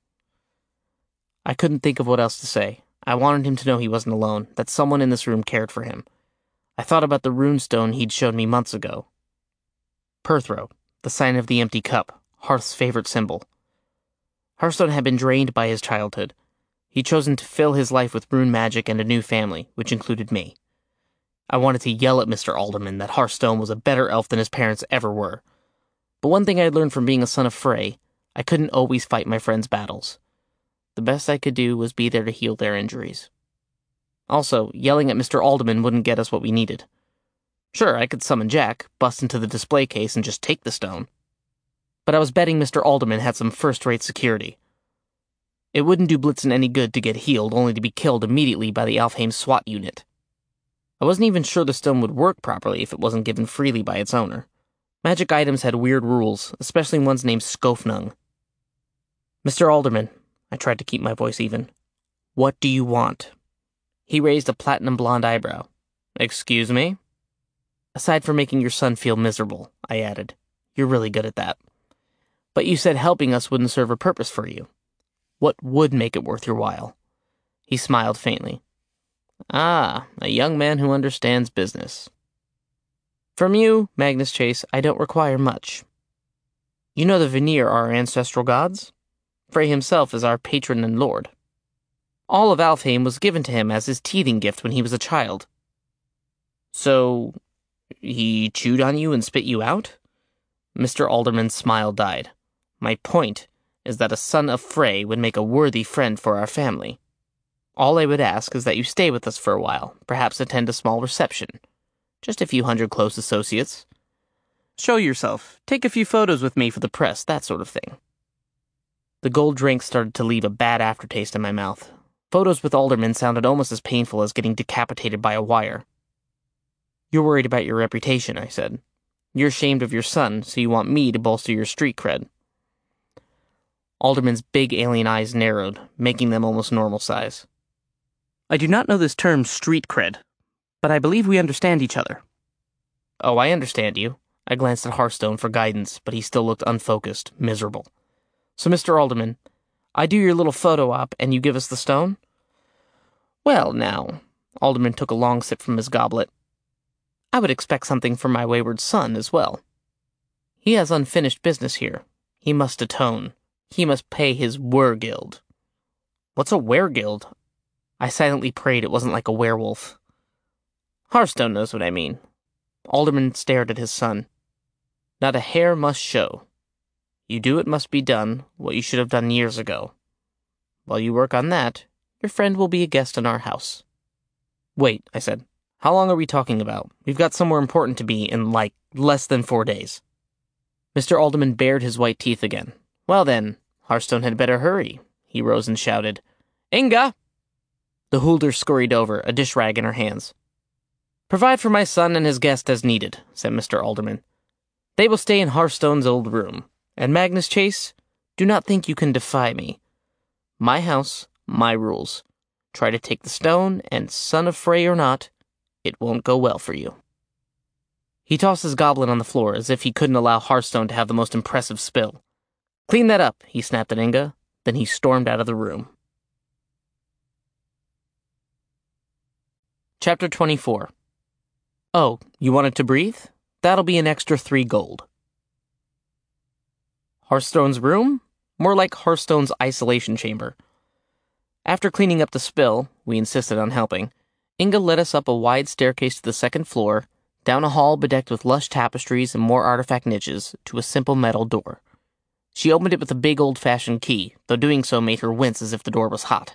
S1: I couldn't think of what else to say. I wanted him to know he wasn't alone, that someone in this room cared for him. I thought about the runestone he'd shown me months ago. Perthro, the sign of the empty cup, Hearth's favorite symbol. Hearthstone had been drained by his childhood. He'd chosen to fill his life with rune magic and a new family, which included me. I wanted to yell at Mister Alderman that Hearthstone was a better elf than his parents ever were. But one thing I'd learned from being a son of Frey, I couldn't always fight my friends' battles. The best I could do was be there to heal their injuries. Also, yelling at Mister Alderman wouldn't get us what we needed. Sure, I could summon Jack, bust into the display case, and just take the stone. But I was betting Mister Alderman had some first-rate security. It wouldn't do Blitzen any good to get healed, only to be killed immediately by the Alfheim SWAT unit. I wasn't even sure the stone would work properly if it wasn't given freely by its owner. Magic items had weird rules, especially ones named Skofnung. Mister Alderman, I tried to keep my voice even. What do you want? He raised a platinum blonde eyebrow. Excuse me? Aside from making your son feel miserable, I added. You're really good at that. But you said helping us wouldn't serve a purpose for you. What would make it worth your while? He smiled faintly. Ah, a young man who understands business. From you, Magnus Chase, I don't require much. You know the Vanir are our ancestral gods? Frey himself is our patron and lord. All of Alfheim was given to him as his teething gift when he was a child. So, he chewed on you and spit you out? Mister Alderman's smile died. My point is that a son of Frey would make a worthy friend for our family. All I would ask is that you stay with us for a while, perhaps attend a small reception. Just a few hundred close associates. Show yourself, take a few photos with me for the press, that sort of thing. The gold drink started to leave a bad aftertaste in my mouth. Photos with Alderman sounded almost as painful as getting decapitated by a wire. You're worried about your reputation, I said. You're ashamed of your son, so you want me to bolster your street cred. Alderman's big alien eyes narrowed, making them almost normal size. I do not know this term street cred, but I believe we understand each other. Oh, I understand you. I glanced at Hearthstone for guidance, but he still looked unfocused, miserable. So, Mister Alderman, I do your little photo op and you give us the stone? Well, now, Alderman took a long sip from his goblet. I would expect something from my wayward son as well. He has unfinished business here. He must atone. He must pay his wergild. What's a wergild? I silently prayed it wasn't like a werewolf. Hearthstone knows what I mean. Alderman stared at his son. Not a hair must show. You do what must be done, what you should have done years ago. While you work on that, your friend will be a guest in our house. Wait, I said. How long are we talking about? We've got somewhere important to be in, like, less than four days. Mister Alderman bared his white teeth again. Well then, Hearthstone had better hurry. He rose and shouted, Inga! The Hulder scurried over, a dish rag in her hands. Provide for my son and his guest as needed, said Mister Alderman. They will stay in Hearthstone's old room. And Magnus Chase, do not think you can defy me. My house, my rules. Try to take the stone, and son of Frey or not, it won't go well for you. He tossed his goblet on the floor as if he couldn't allow Hearthstone to have the most impressive spill. Clean that up, he snapped at Inga. Then he stormed out of the room. Chapter twenty-four. Oh, you wanted to breathe? That'll be an extra three gold. Hearthstone's room? More like Hearthstone's isolation chamber. After cleaning up the spill, we insisted on helping, Inga led us up a wide staircase to the second floor, down a hall bedecked with lush tapestries and more artifact niches, to a simple metal door. She opened it with a big old-fashioned key, though doing so made her wince as if the door was hot.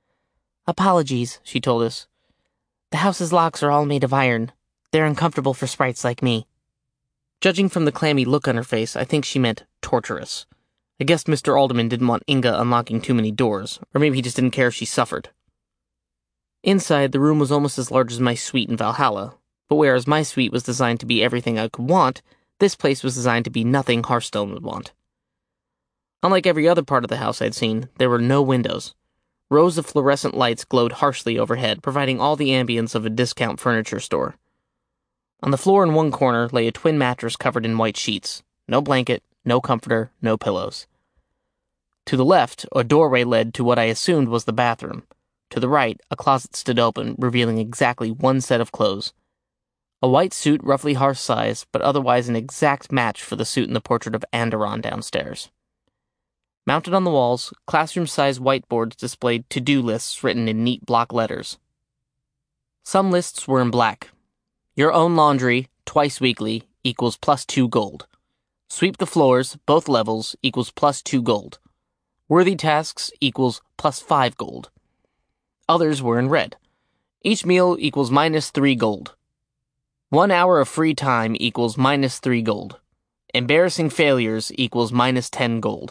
S1: Apologies, she told us. The house's locks are all made of iron. They're uncomfortable for sprites like me. Judging from the clammy look on her face, I think she meant torturous. I guess Mister Alderman didn't want Inga unlocking too many doors, or maybe he just didn't care if she suffered. Inside, the room was almost as large as my suite in Valhalla, but whereas my suite was designed to be everything I could want, this place was designed to be nothing Hearthstone would want. Unlike every other part of the house I'd seen, there were no windows. Rows of fluorescent lights glowed harshly overhead, providing all the ambience of a discount furniture store. On the floor in one corner lay a twin mattress covered in white sheets. No blanket, no comforter, no pillows. To the left, a doorway led to what I assumed was the bathroom. To the right, a closet stood open, revealing exactly one set of clothes. A white suit roughly Hearth's size, but otherwise an exact match for the suit in the portrait of Anderon downstairs. Mounted on the walls, classroom-sized whiteboards displayed to-do lists written in neat block letters. Some lists were in black. Your own laundry, twice weekly, equals plus two gold. Sweep the floors, both levels, equals plus two gold. Worthy tasks equals plus five gold. Others were in red. Each meal equals minus three gold. One hour of free time equals minus three gold. Embarrassing failures equals minus ten gold.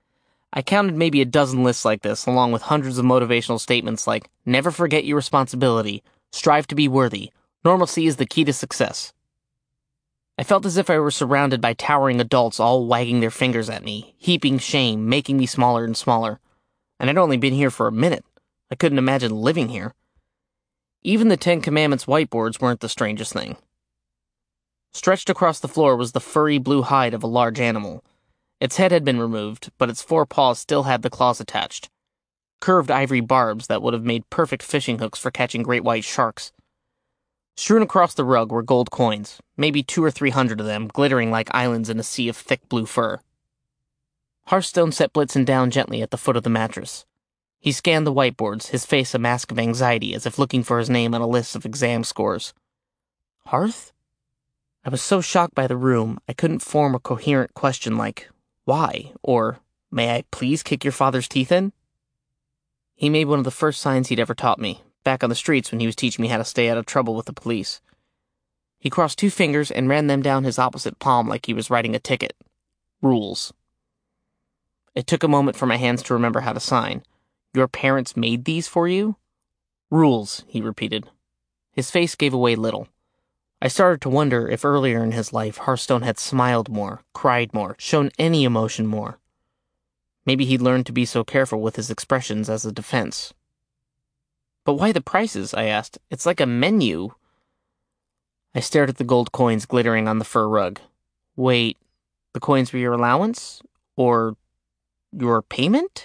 S1: I counted maybe a dozen lists like this, along with hundreds of motivational statements like, never forget your responsibility, strive to be worthy, normalcy is the key to success. I felt as if I were surrounded by towering adults all wagging their fingers at me, heaping shame, making me smaller and smaller. And I'd only been here for a minute. I couldn't imagine living here. Even the Ten Commandments whiteboards weren't the strangest thing. Stretched across the floor was the furry blue hide of a large animal. Its head had been removed, but its four paws still had the claws attached. Curved ivory barbs that would have made perfect fishing hooks for catching great white sharks. Strewn across the rug were gold coins, maybe two or three hundred of them, glittering like islands in a sea of thick blue fur. Hearthstone set Blitzen down gently at the foot of the mattress. He scanned the whiteboards, his face a mask of anxiety, as if looking for his name on a list of exam scores. Hearth? I was so shocked by the room, I couldn't form a coherent question like, why? Or, may I please kick your father's teeth in? He made one of the first signs he'd ever taught me, back on the streets when he was teaching me how to stay out of trouble with the police. He crossed two fingers and ran them down his opposite palm like he was writing a ticket. Rules. It took a moment for my hands to remember how to sign. Your parents made these for you? Rules, he repeated. His face gave away little. I started to wonder if earlier in his life Hearthstone had smiled more, cried more, shown any emotion more. Maybe he'd learned to be so careful with his expressions as a defense. But why the prices? I asked. It's like a menu. I stared at the gold coins glittering on the fur rug. Wait, the coins were your allowance? Or your payment?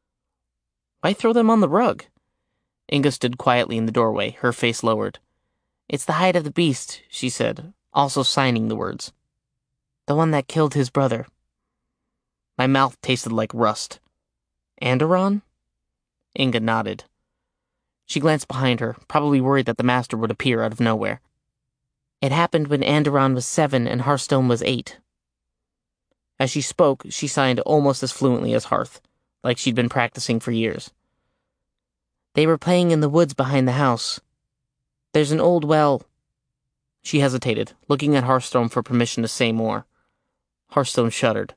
S1: Why throw them on the rug? Inga stood quietly in the doorway, her face lowered. It's the hide of the beast, she said, also signing the words. The one that killed his brother. My mouth tasted like rust. Anderon? Inga nodded. She glanced behind her, probably worried that the master would appear out of nowhere. It happened when Anderon was seven and Hearthstone was eight. As she spoke, she signed almost as fluently as Hearth, like she'd been practicing for years. They were playing in the woods behind the house. There's an old well. She hesitated, looking at Hearthstone for permission to say more. Hearthstone shuddered.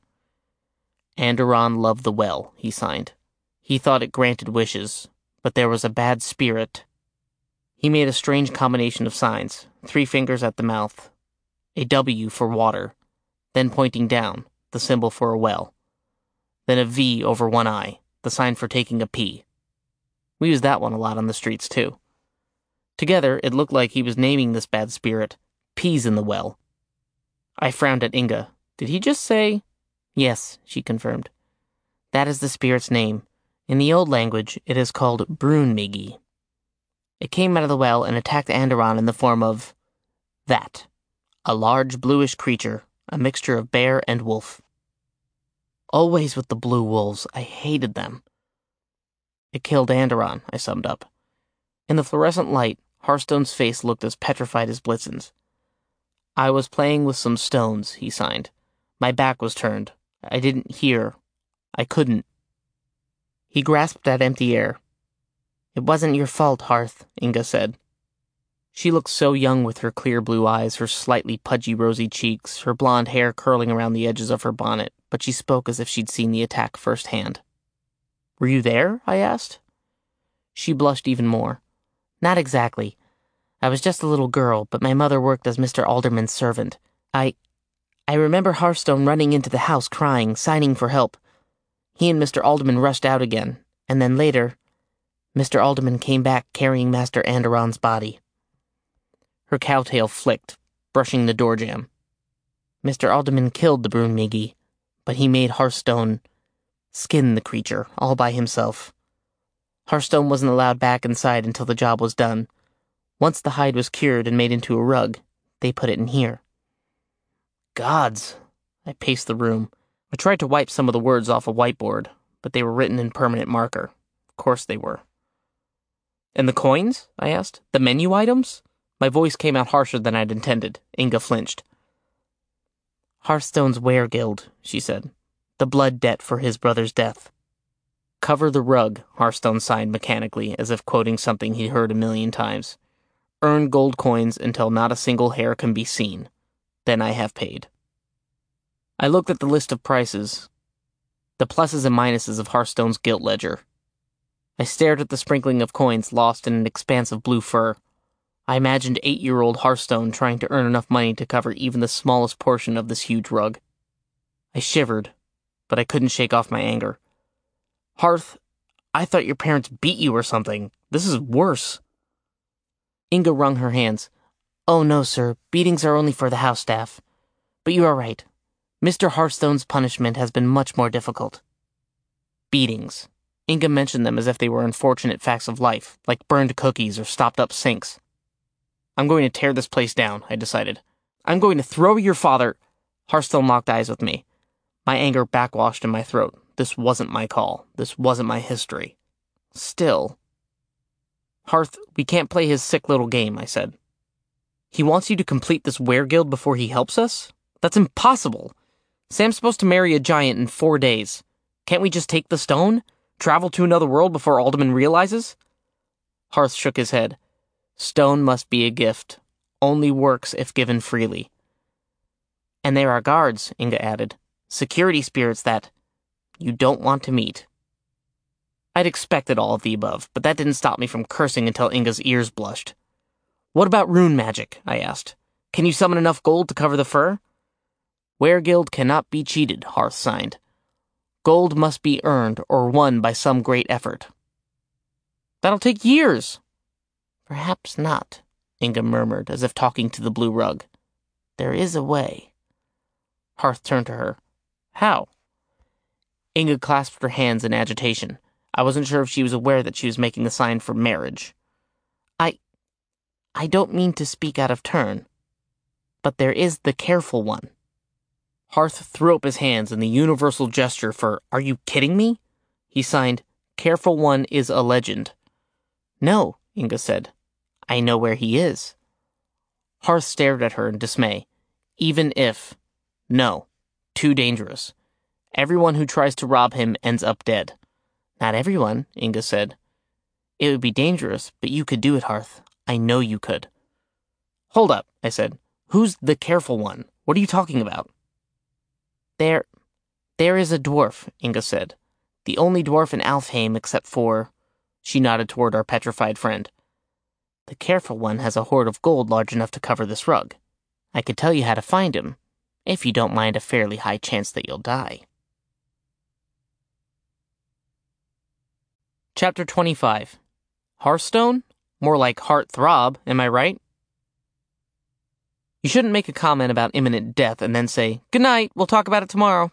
S1: Anderon loved the well, he signed. He thought it granted wishes, but there was a bad spirit. He made a strange combination of signs, three fingers at the mouth, a W for water, then pointing down, the symbol for a well, then a V over one eye, the sign for taking a pee. We used that one a lot on the streets, too. Together, it looked like he was naming this bad spirit, Peas in the Well. I frowned at Inga. Did he just say? Yes, she confirmed. That is the spirit's name. In the old language, it is called Brunmigi. It came out of the well and attacked Anderon in the form of that, a large bluish creature, a mixture of bear and wolf. Always with the blue wolves, I hated them. It killed Anderon, I summed up. In the fluorescent light, Hearthstone's face looked as petrified as Blitzen's. I was playing with some stones, he signed. My back was turned. I didn't hear. I couldn't. He grasped at empty air. It wasn't your fault, Hearth, Inga said. She looked so young with her clear blue eyes, her slightly pudgy rosy cheeks, her blonde hair curling around the edges of her bonnet, but she spoke as if she'd seen the attack firsthand. Were you there? I asked. She blushed even more. Not exactly. I was just a little girl, but my mother worked as Mister Alderman's servant. I... I remember Hearthstone running into the house crying, signing for help. He and Mister Alderman rushed out again, and then later, Mister Alderman came back carrying Master Anderon's body. Her cowtail flicked, brushing the door jamb. Mister Alderman killed the Brunmigi, but he made Hearthstone skin the creature all by himself. Hearthstone wasn't allowed back inside until the job was done. Once the hide was cured and made into a rug, they put it in here. Gods! I paced the room. I tried to wipe some of the words off a whiteboard, but they were written in permanent marker. Of course they were. And the coins? I asked. The menu items? My voice came out harsher than I'd intended. Inga flinched. Hearthstone's weregild, she said. The blood debt for his brother's death. Cover the rug, Hearthstone signed mechanically, as if quoting something he'd heard a million times. Earn gold coins until not a single hair can be seen. Then I have paid. I looked at the list of prices, the pluses and minuses of Hearthstone's gilt ledger. I stared at the sprinkling of coins lost in an expanse of blue fur. I imagined eight-year-old Hearthstone trying to earn enough money to cover even the smallest portion of this huge rug. I shivered, but I couldn't shake off my anger. Hearth, I thought your parents beat you or something. This is worse. Inga wrung her hands. "Oh no, sir, beatings are only for the house staff. But you are right. Mister Hearthstone's punishment has been much more difficult." Beatings. Inga mentioned them as if they were unfortunate facts of life, like burned cookies or stopped-up sinks. "I'm going to tear this place down," I decided. "I'm going to throw your father—" Hearthstone locked eyes with me. My anger backwashed in my throat. This wasn't my call. This wasn't my history. Still. "Hearth, we can't play his sick little game," I said. "He wants you to complete this wereguild before he helps us? That's impossible. Sam's supposed to marry a giant in four days. Can't we just take the stone? Travel to another world before Alderman realizes?" Hearth shook his head. "Stone must be a gift. Only works if given freely." "And there are guards," Inga added. "Security spirits that you don't want to meet." I'd expected all of the above, but that didn't stop me from cursing until Inga's ears blushed. "What about rune magic?" I asked. "Can you summon enough gold to cover the fur?" "Wereguild cannot be cheated," Hearth signed. "Gold must be earned or won by some great effort." "That'll take years." "Perhaps not," Inga murmured, as if talking to the blue rug. "There is a way." Hearth turned to her. "How?" Inga clasped her hands in agitation. I wasn't sure if she was aware that she was making the sign for marriage. I... I don't mean to speak out of turn, but there is the careful one." Hearth threw up his hands in the universal gesture for, "Are you kidding me?" He signed, "Careful one is a legend." "No," Inga said. "I know where he is." Hearth stared at her in dismay. "Even if... No. Too dangerous. Everyone who tries to rob him ends up dead." "Not everyone," Inga said. "It would be dangerous, but you could do it, Hearth. I know you could." "Hold up," I said. "Who's the careful one? What are you talking about?" There... there is a dwarf," Inga said. "The only dwarf in Alfheim except for..." She nodded toward our petrified friend. "The careful one has a hoard of gold large enough to cover this rug. I could tell you how to find him, if you don't mind a fairly high chance that you'll die." Chapter twenty-five. Hearthstone? More like Heart Throb, am I right? You shouldn't make a comment about imminent death and then say, "Good night, we'll talk about it tomorrow."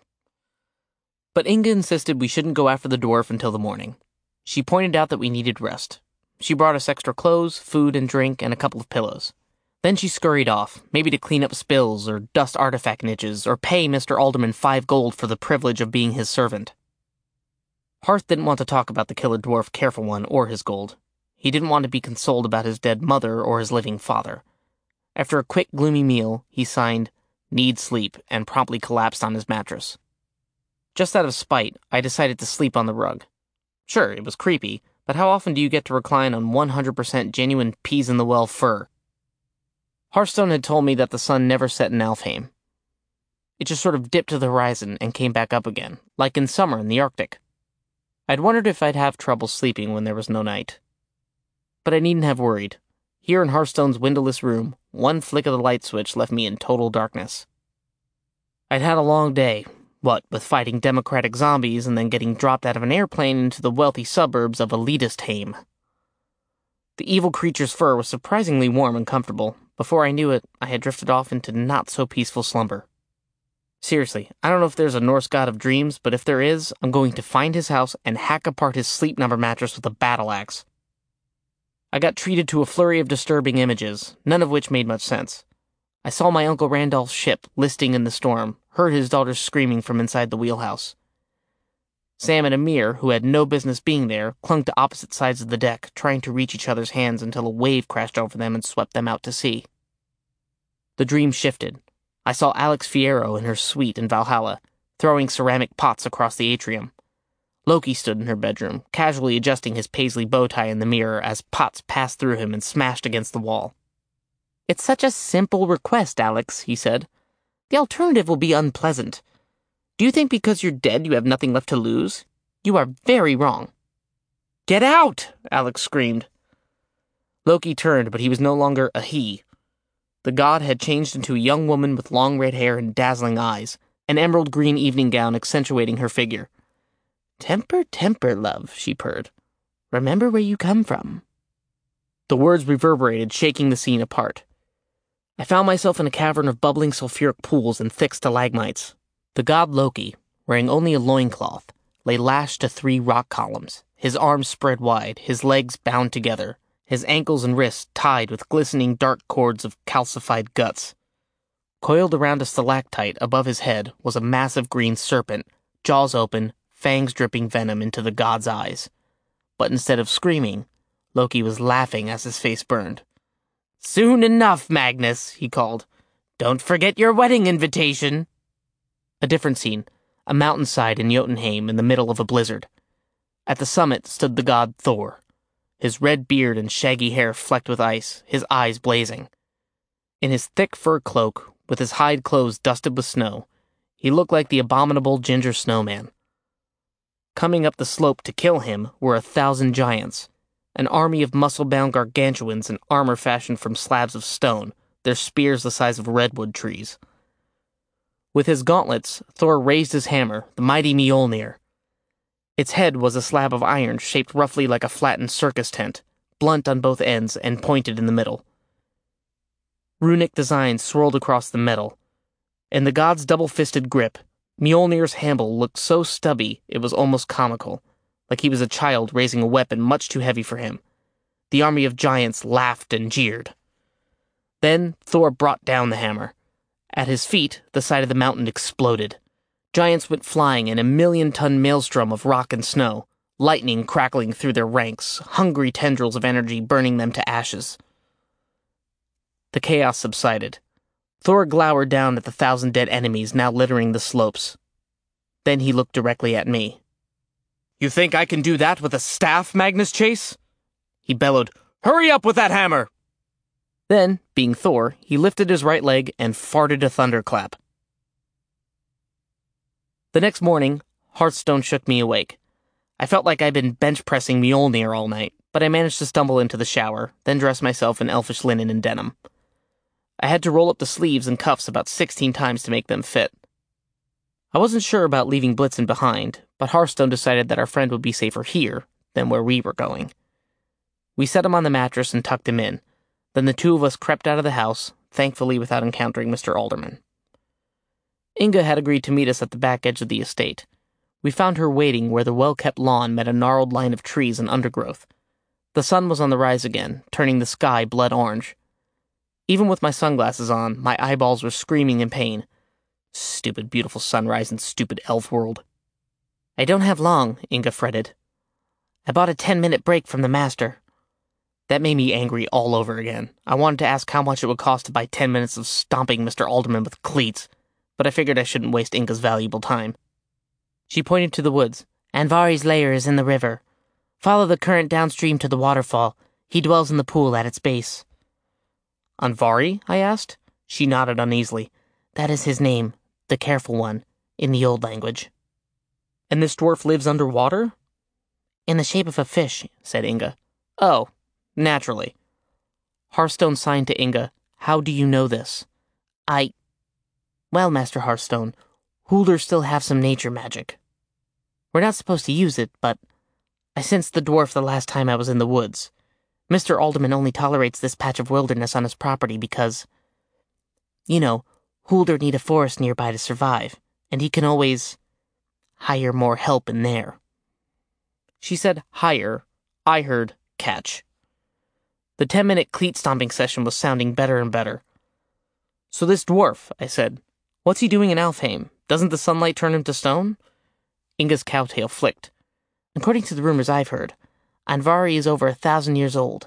S1: But Inga insisted we shouldn't go after the dwarf until the morning. She pointed out that we needed rest. She brought us extra clothes, food and drink, and a couple of pillows. Then she scurried off, maybe to clean up spills or dust artifact niches or pay Mister Alderman five gold for the privilege of being his servant. Hearth didn't want to talk about the killer dwarf Careful One or his gold. He didn't want to be consoled about his dead mother or his living father. After a quick, gloomy meal, he signed, "Need sleep," and promptly collapsed on his mattress. Just out of spite, I decided to sleep on the rug. Sure, it was creepy, but how often do you get to recline on one hundred percent genuine peas-in-the-well fur? Hearthstone had told me that the sun never set in Alfheim. It just sort of dipped to the horizon and came back up again, like in summer in the Arctic. I'd wondered if I'd have trouble sleeping when there was no night. But I needn't have worried. Here in Hearthstone's windowless room, one flick of the light switch left me in total darkness. I'd had a long day, what with fighting democratic zombies and then getting dropped out of an airplane into the wealthy suburbs of Elitist Haim. The evil creature's fur was surprisingly warm and comfortable. Before I knew it, I had drifted off into not-so-peaceful slumber. Seriously, I don't know if there's a Norse god of dreams, but if there is, I'm going to find his house and hack apart his sleep number mattress with a battle axe. I got treated to a flurry of disturbing images, none of which made much sense. I saw my Uncle Randolph's ship listing in the storm, heard his daughters screaming from inside the wheelhouse. Sam and Amir, who had no business being there, clung to opposite sides of the deck, trying to reach each other's hands until a wave crashed over them and swept them out to sea. The dream shifted. I saw Alex Fierro in her suite in Valhalla, throwing ceramic pots across the atrium. Loki stood in her bedroom, casually adjusting his paisley bow tie in the mirror as pots passed through him and smashed against the wall. "It's such a simple request, Alex," he said. "The alternative will be unpleasant. Do you think because you're dead you have nothing left to lose? You are very wrong." "Get out!" Alex screamed. Loki turned, but he was no longer a he. The god had changed into a young woman with long red hair and dazzling eyes, an emerald green evening gown accentuating her figure. "Temper, temper, love," she purred. "Remember where you come from." The words reverberated, shaking the scene apart. I found myself in a cavern of bubbling sulfuric pools and thick stalagmites. The god Loki, wearing only a loincloth, lay lashed to three rock columns, his arms spread wide, his legs bound together, his ankles and wrists tied with glistening dark cords of calcified guts. Coiled around a stalactite above his head was a massive green serpent, jaws open, fangs dripping venom into the god's eyes. But instead of screaming, Loki was laughing as his face burned. "Soon enough, Magnus," he called. "Don't forget your wedding invitation." A different scene, a mountainside in Jotunheim in the middle of a blizzard. At the summit stood the god Thor, his red beard and shaggy hair flecked with ice, his eyes blazing. In his thick fur cloak, with his hide clothes dusted with snow, he looked like the abominable ginger snowman. Coming up the slope to kill him were a thousand giants, an army of muscle-bound gargantuans in armor fashioned from slabs of stone, their spears the size of redwood trees. With his gauntlets, Thor raised his hammer, the mighty Mjolnir. Its head was a slab of iron shaped roughly like a flattened circus tent, blunt on both ends and pointed in the middle. Runic designs swirled across the metal. In the god's double-fisted grip, Mjolnir's handle looked so stubby it was almost comical, like he was a child raising a weapon much too heavy for him. The army of giants laughed and jeered. Then Thor brought down the hammer. At his feet, the side of the mountain exploded. Giants went flying in a million-ton maelstrom of rock and snow, lightning crackling through their ranks, hungry tendrils of energy burning them to ashes. The chaos subsided. Thor glowered down at the thousand dead enemies now littering the slopes. Then he looked directly at me. "You think I can do that with a staff, Magnus Chase?" He bellowed, "Hurry up with that hammer!" Then, being Thor, he lifted his right leg and farted a thunderclap. The next morning, Hearthstone shook me awake. I felt like I'd been bench-pressing Mjolnir all night, but I managed to stumble into the shower, then dress myself in elfish linen and denim. I had to roll up the sleeves and cuffs about sixteen times to make them fit. I wasn't sure about leaving Blitzen behind, but Hearthstone decided that our friend would be safer here than where we were going. We set him on the mattress and tucked him in. Then the two of us crept out of the house, thankfully without encountering Mister Alderman. Inga had agreed to meet us at the back edge of the estate. We found her waiting where the well-kept lawn met a gnarled line of trees and undergrowth. The sun was on the rise again, turning the sky blood orange. Even with my sunglasses on, my eyeballs were screaming in pain. Stupid beautiful sunrise in stupid elf world. "I don't have long," Inga fretted. "I bought a ten-minute break from the master." That made me angry all over again. I wanted to ask how much it would cost to buy ten minutes of stomping Mister Alderman with cleats, but I figured I shouldn't waste Inga's valuable time. She pointed to the woods. "Anvari's lair is in the river. Follow the current downstream to the waterfall. He dwells in the pool at its base." "Anvari?" I asked. She nodded uneasily. "That is his name, the careful one, in the old language." "And this dwarf lives underwater?" "In the shape of a fish," said Inga. "Oh, naturally." Hearthstone signed to Inga. "How do you know this?" I... Well, Master Hearthstone, Huldr still have some nature magic. We're not supposed to use it, but I sensed the dwarf the last time I was in the woods. Mister Alderman only tolerates this patch of wilderness on his property because, you know, Huldr need a forest nearby to survive, and he can always hire more help in there. She said hire. I heard catch. The ten-minute cleat-stomping session was sounding better and better. "So this dwarf," I said, "what's he doing in Alfheim? Doesn't the sunlight turn him to stone?" Inga's cowtail flicked. "According to the rumors I've heard, Anvari is over a thousand years old.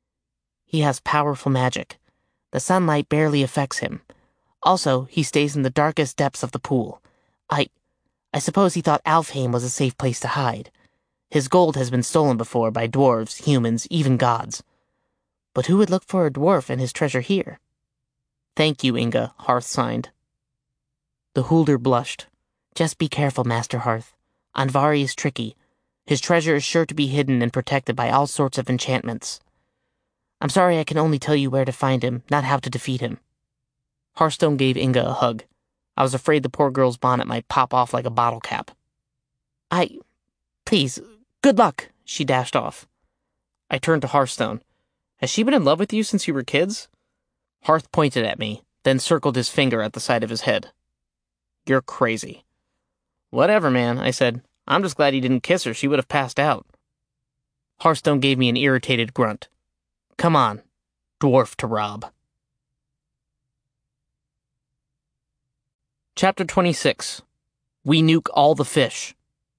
S1: He has powerful magic. The sunlight barely affects him. Also, he stays in the darkest depths of the pool. I... I suppose he thought Alfheim was a safe place to hide. His gold has been stolen before by dwarves, humans, even gods. But who would look for a dwarf and his treasure here?" "Thank you, Inga," Hearth signed. The Huldr blushed. "Just be careful, Master Hearth. Anvari is tricky. His treasure is sure to be hidden and protected by all sorts of enchantments. I'm sorry I can only tell you where to find him, not how to defeat him." Hearthstone gave Inga a hug. I was afraid the poor girl's bonnet might pop off like a bottle cap. I... Please, good luck," she dashed off. I turned to Hearthstone. Has she been in love with you since you were kids? Hearth pointed at me, then circled his finger at the side of his head. You're crazy. Whatever, man, I said. I'm just glad he didn't kiss her. She would have passed out. Hearthstone gave me an irritated grunt. Come on, dwarf to Rob. Chapter twenty-six. We Nuke All the Fish.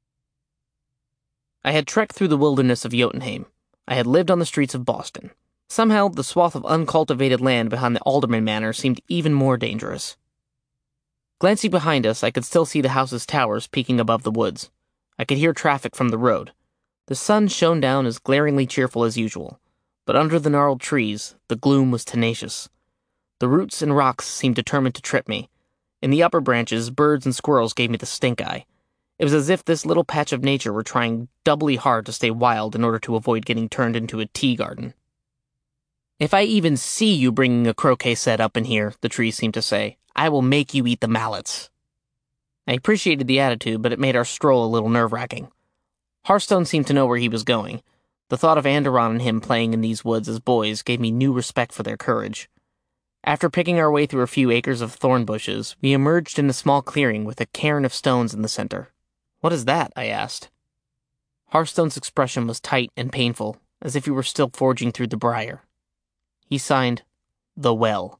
S1: I had trekked through the wilderness of Jotunheim. I had lived on the streets of Boston. Somehow, the swath of uncultivated land behind the Alderman Manor seemed even more dangerous. Glancing behind us, I could still see the house's towers peeking above the woods. I could hear traffic from the road. The sun shone down as glaringly cheerful as usual, but under the gnarled trees, the gloom was tenacious. The roots and rocks seemed determined to trip me. In the upper branches, birds and squirrels gave me the stink eye. It was as if this little patch of nature were trying doubly hard to stay wild in order to avoid getting turned into a tea garden. If I even see you bringing a croquet set up in here, the trees seemed to say, I will make you eat the mallets. I appreciated the attitude, but it made our stroll a little nerve-wracking. Hearthstone seemed to know where he was going. The thought of Anderon and him playing in these woods as boys gave me new respect for their courage. After picking our way through a few acres of thorn bushes, we emerged in a small clearing with a cairn of stones in the center. What is that? I asked. Hearthstone's expression was tight and painful, as if he were still forging through the briar. He signed, The Well.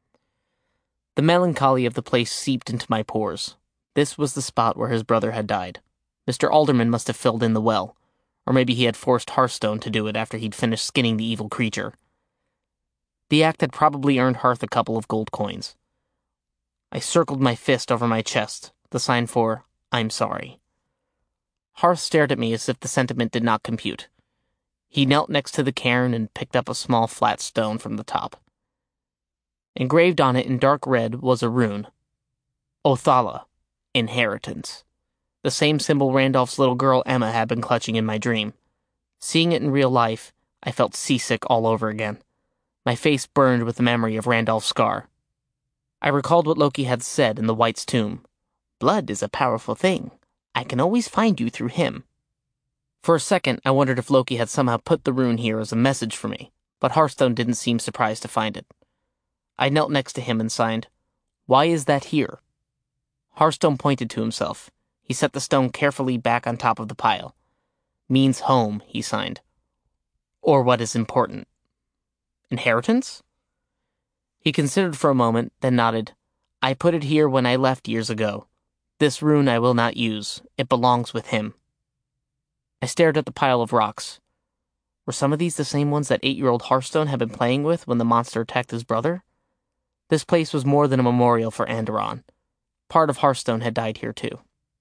S1: The melancholy of the place seeped into my pores. This was the spot where his brother had died. Mister Alderman must have filled in the well, or maybe he had forced Hearthstone to do it after he'd finished skinning the evil creature. The act had probably earned Hearth a couple of gold coins. I circled my fist over my chest, the sign for, I'm sorry. Hearth stared at me as if the sentiment did not compute. He knelt next to the cairn and picked up a small flat stone from the top. Engraved on it in dark red was a rune. Othala, inheritance. The same symbol Randolph's little girl Emma had been clutching in my dream. Seeing it in real life, I felt seasick all over again. My face burned with the memory of Randolph's scar. I recalled what Loki had said in the White's tomb. Blood is a powerful thing. I can always find you through him. For a second, I wondered if Loki had somehow put the rune here as a message for me, but Hearthstone didn't seem surprised to find it. I knelt next to him and signed, Why is that here? Hearthstone pointed to himself. He set the stone carefully back on top of the pile. Means home, he signed. Or what is important. Inheritance? He considered for a moment, then nodded. I put it here when I left years ago. This rune I will not use. It belongs with him. I stared at the pile of rocks. Were some of these the same ones that eight-year-old Hearthstone had been playing with when the monster attacked his brother? This place was more than a memorial for Anderon. Part of Hearthstone had died here too.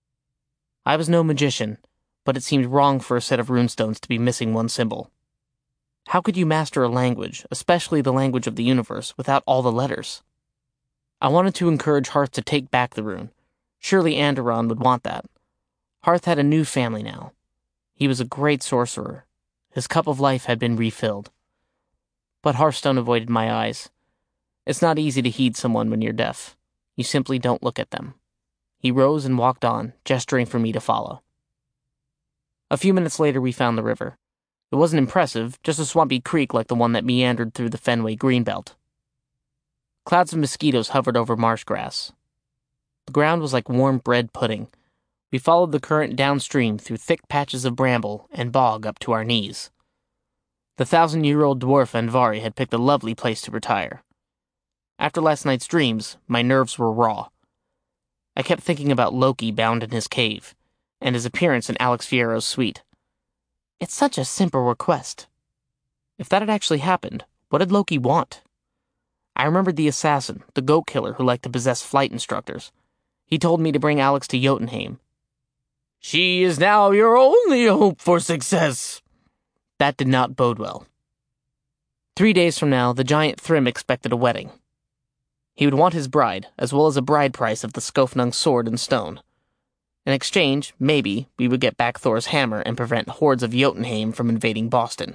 S1: I was no magician, but it seemed wrong for a set of runestones to be missing one symbol. How could you master a language, especially the language of the universe, without all the letters? I wanted to encourage Hearth to take back the rune. Surely Anderon would want that. Hearth had a new family now. He was a great sorcerer. His cup of life had been refilled. But Hearthstone avoided my eyes. It's not easy to heed someone when you're deaf. You simply don't look at them. He rose and walked on, gesturing for me to follow. A few minutes later, we found the river. It wasn't impressive, just a swampy creek like the one that meandered through the Fenway Greenbelt. Clouds of mosquitoes hovered over marsh grass. The ground was like warm bread pudding. We followed the current downstream through thick patches of bramble and bog up to our knees. The thousand-year-old dwarf Andvari had picked a lovely place to retire. After last night's dreams, my nerves were raw. I kept thinking about Loki bound in his cave, and his appearance in Alex Fierro's suite. It's such a simple request. If that had actually happened, what did Loki want? I remembered the assassin, the goat killer who liked to possess flight instructors. He told me to bring Alex to Jotunheim. She is now your only hope for success. That did not bode well. Three days from now, the giant Thrym expected a wedding. He would want his bride, as well as a bride price of the Skofnung sword and stone. In exchange, maybe, we would get back Thor's hammer and prevent hordes of Jotunheim from invading Boston.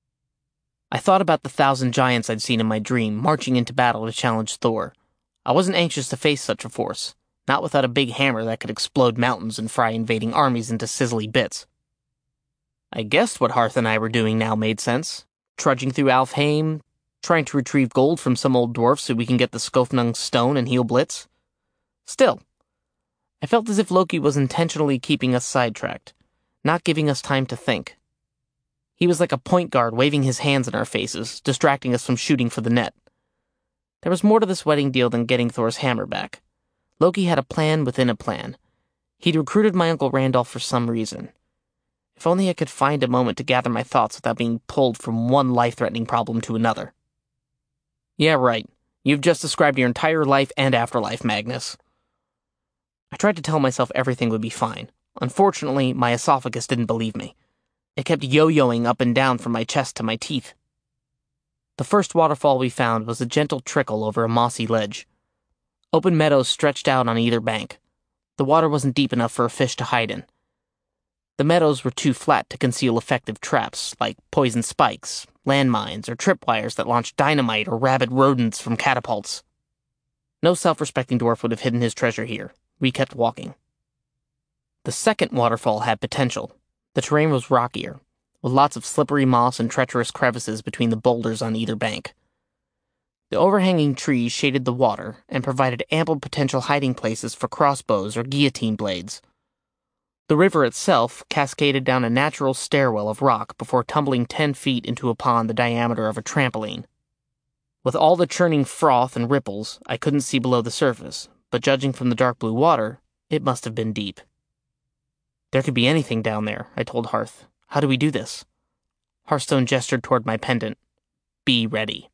S1: I thought about the thousand giants I'd seen in my dream marching into battle to challenge Thor. I wasn't anxious to face such a force, not without a big hammer that could explode mountains and fry invading armies into sizzly bits. I guessed what Hearth and I were doing now made sense. trudging through Alfheim, trying to retrieve gold from some old dwarf so we can get the Skofnung stone and heal Blitz. Still, I felt as if Loki was intentionally keeping us sidetracked, not giving us time to think. He was like a point guard waving his hands in our faces, distracting us from shooting for the net. There was more to this wedding deal than getting Thor's hammer back. Loki had a plan within a plan. He'd recruited my Uncle Randolph for some reason. If only I could find a moment to gather my thoughts without being pulled from one life-threatening problem to another. Yeah, right. You've just described your entire life and afterlife, Magnus. I tried to tell myself everything would be fine. Unfortunately, my esophagus didn't believe me. It kept yo-yoing up and down from my chest to my teeth. The first waterfall we found was a gentle trickle over a mossy ledge. Open meadows stretched out on either bank. The water wasn't deep enough for a fish to hide in. The meadows were too flat to conceal effective traps, like poison spikes, landmines, or tripwires that launched dynamite or rabid rodents from catapults. No self-respecting dwarf would have hidden his treasure here. We kept walking. The second waterfall had potential. The terrain was rockier, with lots of slippery moss and treacherous crevices between the boulders on either bank. The overhanging trees shaded the water and provided ample potential hiding places for crossbows or guillotine blades. The river itself cascaded down a natural stairwell of rock before tumbling ten feet into a pond the diameter of a trampoline. With all the churning froth and ripples, I couldn't see below the surface, but judging from the dark blue water, it must have been deep. There could be anything down there, I told Hearth. How do we do this? Hearthstone gestured toward my pendant. Be ready.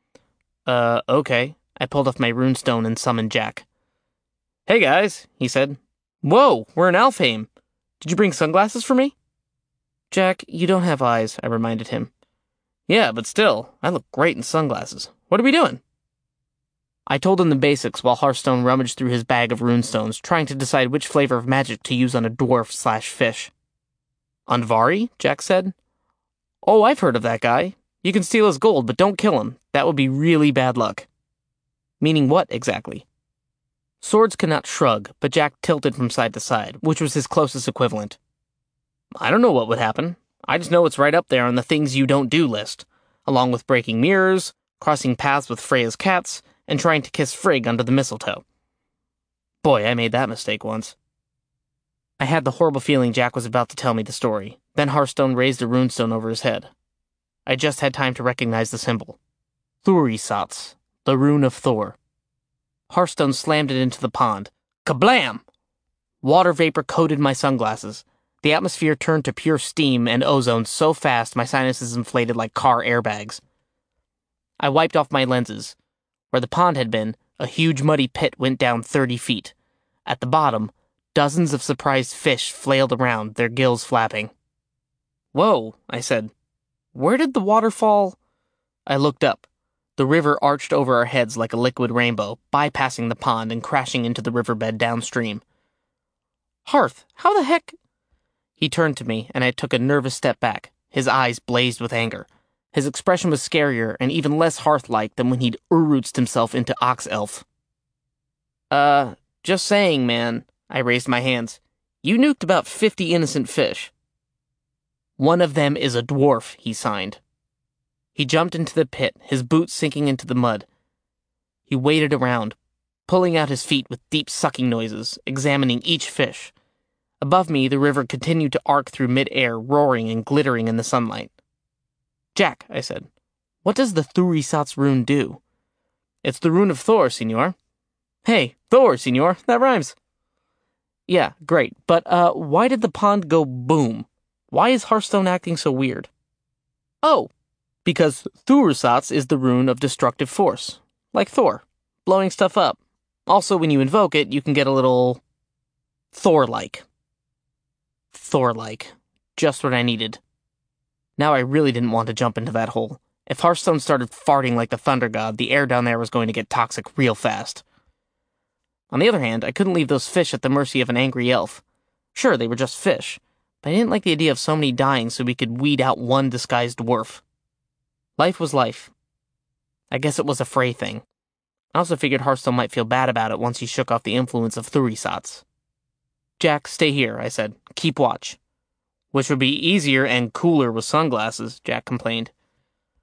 S1: Uh, okay. I pulled off my runestone and summoned Jack. Hey guys, he said. Whoa, we're in Alfheim. Did you bring sunglasses for me? Jack, you don't have eyes, I reminded him. Yeah, but still, I look great in sunglasses. What are we doing? I told him the basics while Hearthstone rummaged through his bag of runestones, trying to decide which flavor of magic to use on a dwarf slash fish. Andvari? Jack said. Oh, I've heard of that guy. You can steal his gold, but don't kill him. That would be really bad luck. Meaning what, exactly? Swords could not shrug, but Jack tilted from side to side, which was his closest equivalent. I don't know what would happen. I just know it's right up there on the things you don't do list, along with breaking mirrors, crossing paths with Freya's cats, and trying to kiss Frigg under the mistletoe. Boy, I made that mistake once. I had the horrible feeling Jack was about to tell me the story. Then Hearthstone raised a runestone over his head. I just had time to recognize the symbol. Thurisatz, the rune of Thor. Hearthstone slammed it into the pond. Kablam! Water vapor coated my sunglasses. The atmosphere turned to pure steam and ozone so fast my sinuses inflated like car airbags. I wiped off my lenses. Where the pond had been, a huge muddy pit went down thirty feet. At the bottom, dozens of surprised fish flailed around, their gills flapping. Whoa, I said. Where did the waterfall... I looked up. The river arched over our heads like a liquid rainbow, bypassing the pond and crashing into the riverbed downstream. Hearth, how the heck... He turned to me, and I took a nervous step back. His eyes blazed with anger. His expression was scarier and even less Hearth-like than when he'd Urutsed himself into Ox-Elf. Uh, just saying, man, I raised my hands. You nuked about fifty innocent fish. One of them is a dwarf, he signed. He jumped into the pit, his boots sinking into the mud. He waded around, pulling out his feet with deep sucking noises, examining each fish. Above me, the river continued to arc through mid-air, roaring and glittering in the sunlight. Jack, I said, what does the Thurisatz rune do? It's the rune of Thor, senor. Hey, Thor, senor, that rhymes. Yeah, great, but uh, why did the pond go boom? Why is Hearthstone acting so weird? Oh, because Thurisatz is the rune of destructive force, like Thor, blowing stuff up. Also, when you invoke it, you can get a little... Thor-like. Thor-like. Just what I needed. Now I really didn't want to jump into that hole. If Hearthstone started farting like the Thunder God, the air down there was going to get toxic real fast. On the other hand, I couldn't leave those fish at the mercy of an angry elf. Sure, they were just fish, but I didn't like the idea of so many dying so we could weed out one disguised dwarf. Life was life. I guess it was a Frey thing. I also figured Hearthstone might feel bad about it once he shook off the influence of Thurisatz. Jack, stay here, I said. Keep watch. Which would be easier and cooler with sunglasses, Jack complained.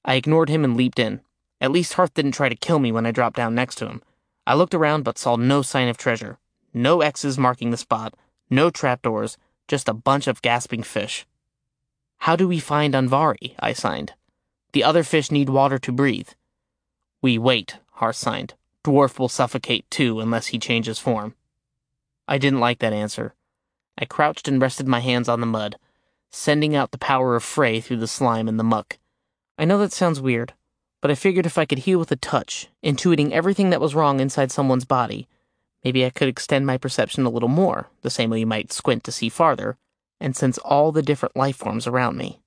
S1: I ignored him and leaped in. At least Hearth didn't try to kill me when I dropped down next to him. I looked around but saw no sign of treasure. No X's marking the spot, no trapdoors, just a bunch of gasping fish. How do we find Andvari? I signed. The other fish need water to breathe. We wait, Hearth signed. Dwarf will suffocate too unless he changes form. I didn't like that answer. I crouched and rested my hands on the mud, sending out the power of Frey through the slime and the muck. I know that sounds weird, but I figured if I could heal with a touch, intuiting everything that was wrong inside someone's body, maybe I could extend my perception a little more, the same way you might squint to see farther, and sense all the different life forms around me.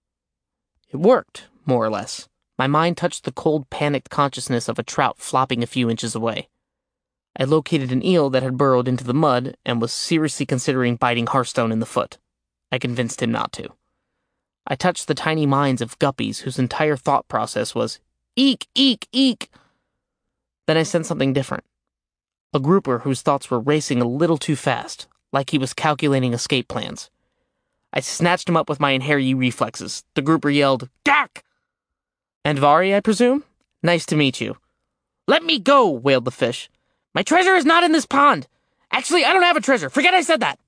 S1: It worked, more or less. My mind touched the cold, panicked consciousness of a trout flopping a few inches away. I located an eel that had burrowed into the mud and was seriously considering biting Hearthstone in the foot. I convinced him not to. I touched the tiny minds of guppies whose entire thought process was, eek, eek, eek. Then I sensed something different. A grouper whose thoughts were racing a little too fast, like he was calculating escape plans. I snatched him up with my Inheri reflexes. The grouper yelled, Gak! Andvari, I presume? Nice to meet you. Let me go, wailed the fish. My treasure is not in this pond. Actually, I don't have a treasure. Forget I said that.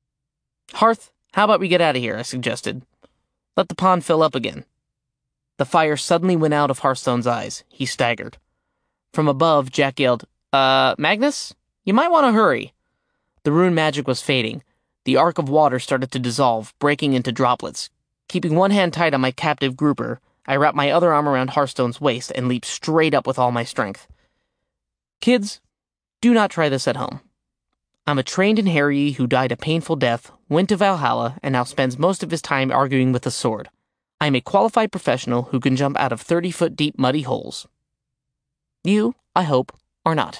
S1: Hearth, how about we get out of here, I suggested. Let the pond fill up again. The fire suddenly went out of Hearthstone's eyes. He staggered. From above, Jack yelled, Uh, Magnus? You might want to hurry. The rune magic was fading. The arc of water started to dissolve, breaking into droplets. Keeping one hand tight on my captive grouper, I wrapped my other arm around Hearthstone's waist and leaped straight up with all my strength. Kids, do not try this at home. I'm a trained Inheri who died a painful death, went to Valhalla, and now spends most of his time arguing with a sword. I am a qualified professional who can jump out of thirty-foot deep muddy holes. You, I hope, are not.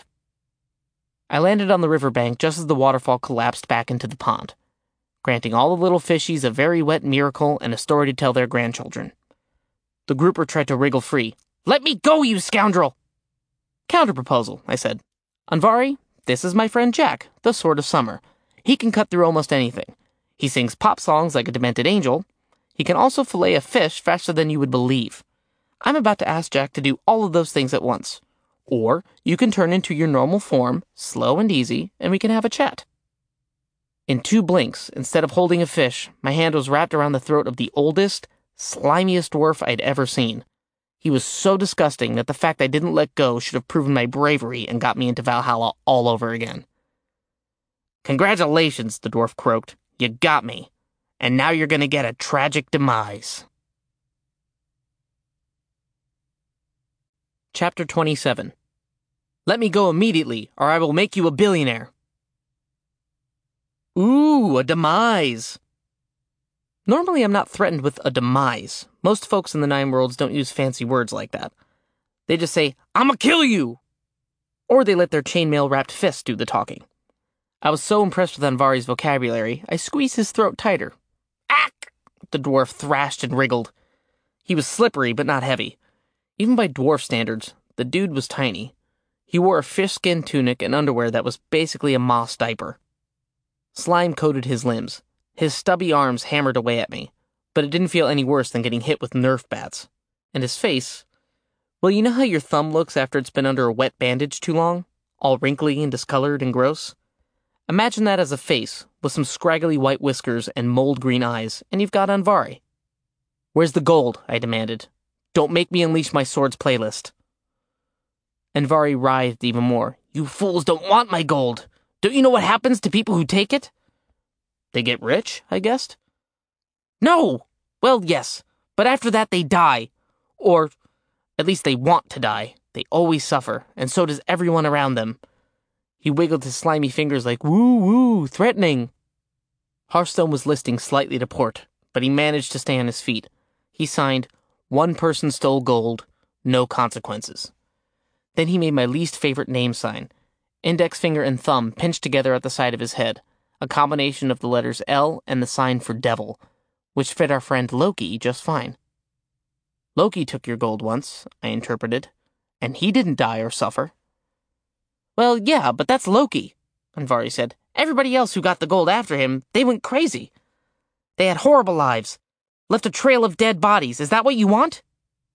S1: I landed on the riverbank just as the waterfall collapsed back into the pond, granting all the little fishies a very wet miracle and a story to tell their grandchildren. The grouper tried to wriggle free. Let me go, you scoundrel! Counterproposal, I said. Andvari, this is my friend Jack, the Sword of Summer. He can cut through almost anything. He sings pop songs like a demented angel. He can also fillet a fish faster than you would believe. I'm about to ask Jack to do all of those things at once. Or you can turn into your normal form, slow and easy, and we can have a chat. In two blinks, instead of holding a fish, my hand was wrapped around the throat of the oldest, slimiest dwarf I'd ever seen. He was so disgusting that the fact I didn't let go should have proven my bravery and got me into Valhalla all over again. Congratulations, the dwarf croaked. You got me. And now you're gonna get a tragic demise. Chapter twenty-seven. Let me go immediately, or I will make you a billionaire. Ooh, a demise. Normally I'm not threatened with a demise. Most folks in the Nine Worlds don't use fancy words like that. They just say, I'ma kill you! Or they let their chainmail-wrapped fist do the talking. I was so impressed with Andvari's vocabulary, I squeezed his throat tighter. Ack! The dwarf thrashed and wriggled. He was slippery, but not heavy. Even by dwarf standards, the dude was tiny. He wore a fish-skin tunic and underwear that was basically a moss diaper. Slime coated his limbs. His stubby arms hammered away at me, but it didn't feel any worse than getting hit with Nerf bats. And his face... Well, you know how your thumb looks after it's been under a wet bandage too long? All wrinkly and discolored and gross? Imagine that as a face, with some scraggly white whiskers and mold-green eyes, and you've got Andvari. Where's the gold? I demanded. Don't make me unleash my sword's playlist. Andvari writhed even more. You fools don't want my gold! Don't you know what happens to people who take it? They get rich, I guessed. No! Well, yes, but after that they die. Or, at least they want to die. They always suffer, and so does everyone around them. He wiggled his slimy fingers like woo-woo, threatening. Hearthstone was listing slightly to port, but he managed to stay on his feet. He signed, one person stole gold, no consequences. Then he made my least favorite name sign. Index finger and thumb pinched together at the side of his head, a combination of the letters L and the sign for devil, which fit our friend Loki just fine. Loki took your gold once, I interpreted, and he didn't die or suffer. Well, yeah, but that's Loki, Andvari said. Everybody else who got the gold after him, they went crazy. They had horrible lives, left a trail of dead bodies. Is that what you want?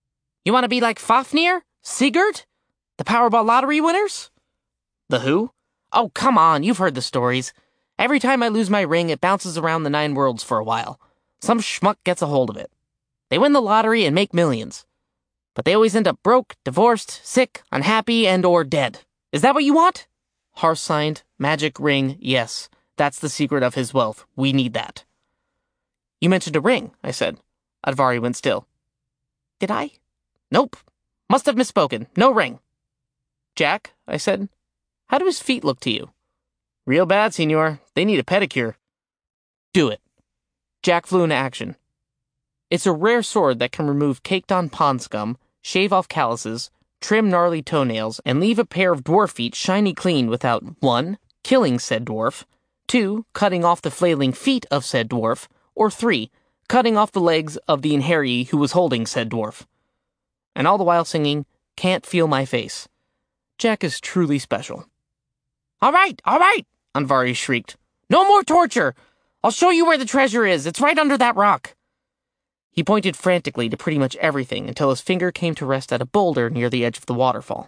S1: You want to be like Fafnir? Sigurd? The Powerball lottery winners? The who? Oh, come on, you've heard the stories. Every time I lose my ring, it bounces around the nine worlds for a while. Some schmuck gets a hold of it. They win the lottery and make millions. But they always end up broke, divorced, sick, unhappy, and or dead. Is that what you want? Harth signed, magic ring, yes. That's the secret of his wealth. We need that. You mentioned a ring, I said. Andvari went still. Did I? Nope. Must have misspoken. No ring. Jack, I said, how do his feet look to you? Real bad, senor. They need a pedicure. Do it. Jack flew into action. It's a rare sword that can remove caked-on pond scum, shave off calluses, trim gnarly toenails, and leave a pair of dwarf feet shiny clean without one, killing said dwarf, two, cutting off the flailing feet of said dwarf, or three, cutting off the legs of the inheree who was holding said dwarf. And all the while singing, Can't Feel My Face. Jack is truly special. All right, all right, Andvari shrieked. No more torture! I'll show you where the treasure is. It's right under that rock. He pointed frantically to pretty much everything until his finger came to rest at a boulder near the edge of the waterfall.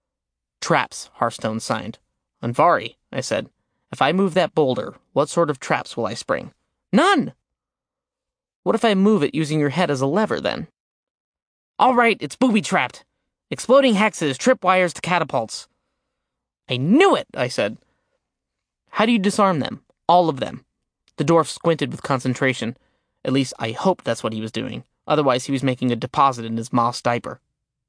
S1: Traps, Hearthstone signed. Andvari, I said, if I move that boulder, what sort of traps will I spring? None! What if I move it using your head as a lever, then? All right, it's booby-trapped. Exploding hexes, tripwires to catapults. I knew it, I said. How do you disarm them? All of them. The dwarf squinted with concentration. At least I hoped that's what he was doing. Otherwise he was making a deposit in his moss diaper.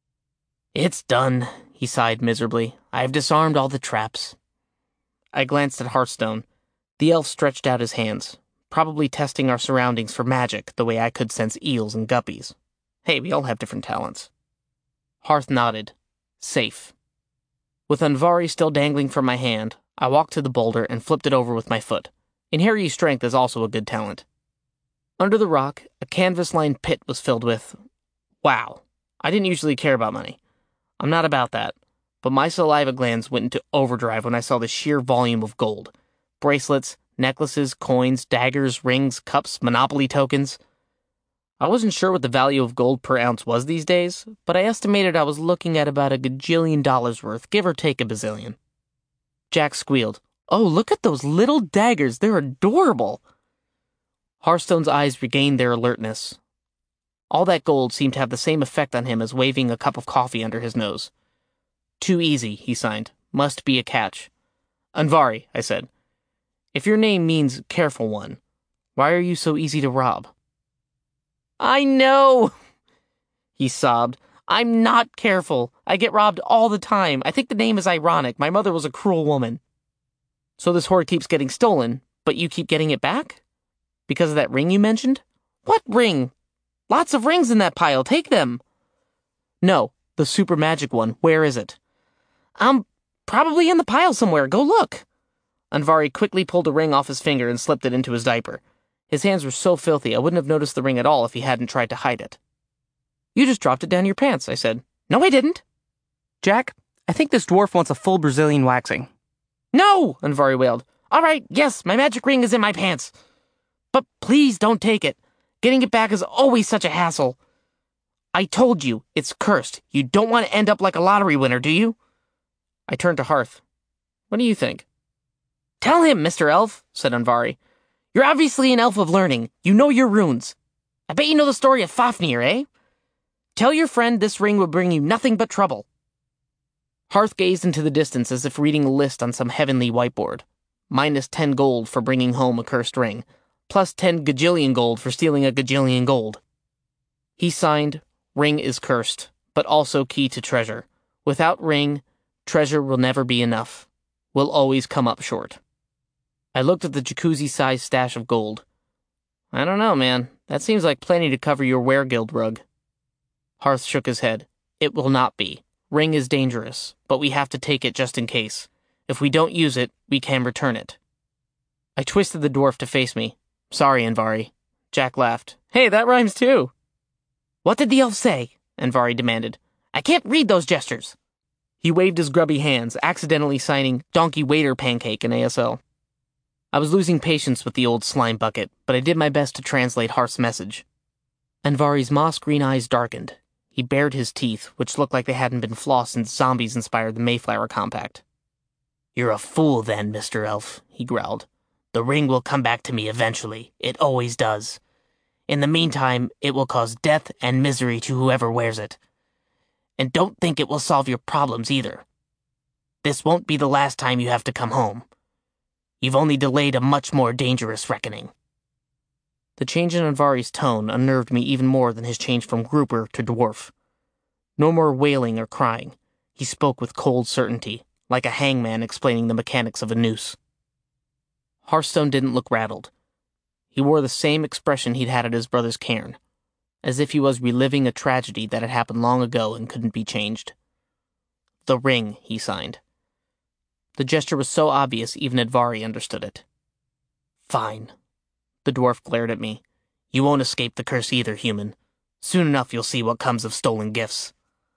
S1: It's done, he sighed miserably. I've disarmed all the traps. I glanced at Hearthstone. The elf stretched out his hands, probably testing our surroundings for magic the way I could sense eels and guppies. Hey, we all have different talents. Harth nodded. Safe. With Andvari still dangling from my hand, I walked to the boulder and flipped it over with my foot. Inherent strength is also a good talent. Under the rock, a canvas-lined pit was filled with... Wow. I didn't usually care about money. I'm not about that. But my saliva glands went into overdrive when I saw the sheer volume of gold. Bracelets, necklaces, coins, daggers, rings, cups, Monopoly tokens. I wasn't sure what the value of gold per ounce was these days, but I estimated I was looking at about a gajillion dollars worth, give or take a bazillion. Jack squealed. Oh, look at those little daggers. They're adorable. Hearthstone's eyes regained their alertness. All that gold seemed to have the same effect on him as waving a cup of coffee under his nose. Too easy, he signed. Must be a catch. Andvari, I said. If your name means careful one, why are you so easy to rob? I know, he sobbed. I'm not careful. I get robbed all the time. I think the name is ironic. My mother was a cruel woman. So this hoard keeps getting stolen, but you keep getting it back? Because of that ring you mentioned? What ring? Lots of rings in that pile. Take them. No, the super magic one. Where is it? Um, probably in the pile somewhere. Go look. Andvari quickly pulled a ring off his finger and slipped it into his diaper. His hands were so filthy I wouldn't have noticed the ring at all if he hadn't tried to hide it. You just dropped it down your pants, I said. No, I didn't. Jack, I think this dwarf wants a full Brazilian waxing. No, Andvari wailed. All right, yes, my magic ring is in my pants. But please don't take it. Getting it back is always such a hassle. I told you, it's cursed. You don't want to end up like a lottery winner, do you? I turned to Harth. What do you think? Tell him, Mister Elf, said Andvari. You're obviously an elf of learning. You know your runes. I bet you know the story of Fafnir, eh? Tell your friend this ring will bring you nothing but trouble. Harth gazed into the distance as if reading a list on some heavenly whiteboard. Minus ten gold for bringing home a cursed ring. Plus ten gajillion gold for stealing a gajillion gold. He signed, Ring is cursed, but also key to treasure. Without ring, treasure will never be enough. We'll always come up short. I looked at the jacuzzi-sized stash of gold. I don't know, man. That seems like plenty to cover your weregild rug. Harth shook his head. It will not be. Ring is dangerous, but we have to take it just in case. If we don't use it, we can return it. I twisted the dwarf to face me. Sorry, Andvari. Jack laughed. Hey, that rhymes too. What did the elf say? Andvari demanded. I can't read those gestures. He waved his grubby hands, accidentally signing Donkey Waiter Pancake in A S L. I was losing patience with the old slime bucket, but I did my best to translate Harth's message. Andvari's moss-green eyes darkened. He bared his teeth, which looked like they hadn't been flossed since zombies inspired the Mayflower Compact. "You're a fool then, Mister Elf," he growled. "The ring will come back to me eventually. It always does. In the meantime, it will cause death and misery to whoever wears it. And don't think it will solve your problems either. This won't be the last time you have to come home. You've only delayed a much more dangerous reckoning." The change in Andvari's tone unnerved me even more than his change from grouper to dwarf. No more wailing or crying. He spoke with cold certainty, like a hangman explaining the mechanics of a noose. Hearthstone didn't look rattled. He wore the same expression he'd had at his brother's cairn, as if he was reliving a tragedy that had happened long ago and couldn't be changed. "The ring," he signed. The gesture was so obvious even Andvari understood it. "Fine." The dwarf glared at me. "You won't escape the curse either, human. Soon enough you'll see what comes of stolen gifts."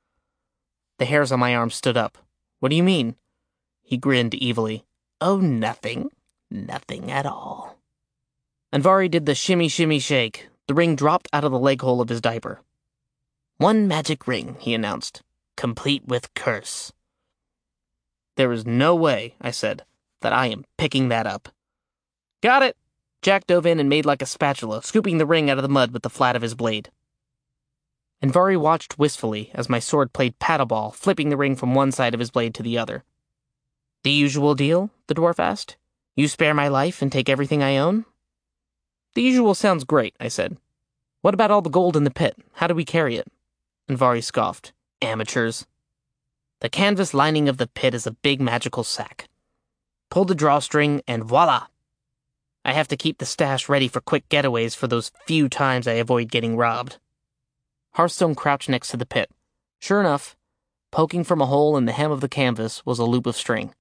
S1: The hairs on my arm stood up. "What do you mean?" He grinned evilly. "Oh, nothing. Nothing at all." Andvari did the shimmy shimmy shake. The ring dropped out of the leg hole of his diaper. "One magic ring," he announced, "complete with curse." "There is no way," I said, "that I am picking that up." "Got it!" Jack dove in and made like a spatula, scooping the ring out of the mud with the flat of his blade. Andvari watched wistfully as my sword played paddleball, flipping the ring from one side of his blade to the other. "The usual deal?" the dwarf asked. "You spare my life and take everything I own?" "The usual sounds great," I said. "What about all the gold in the pit? How do we carry it?" Andvari scoffed. "Amateurs. The canvas lining of the pit is a big magical sack. Pull the drawstring and voila! I have to keep the stash ready for quick getaways for those few times I avoid getting robbed." Hearthstone crouched next to the pit. Sure enough, poking from a hole in the hem of the canvas was a loop of string.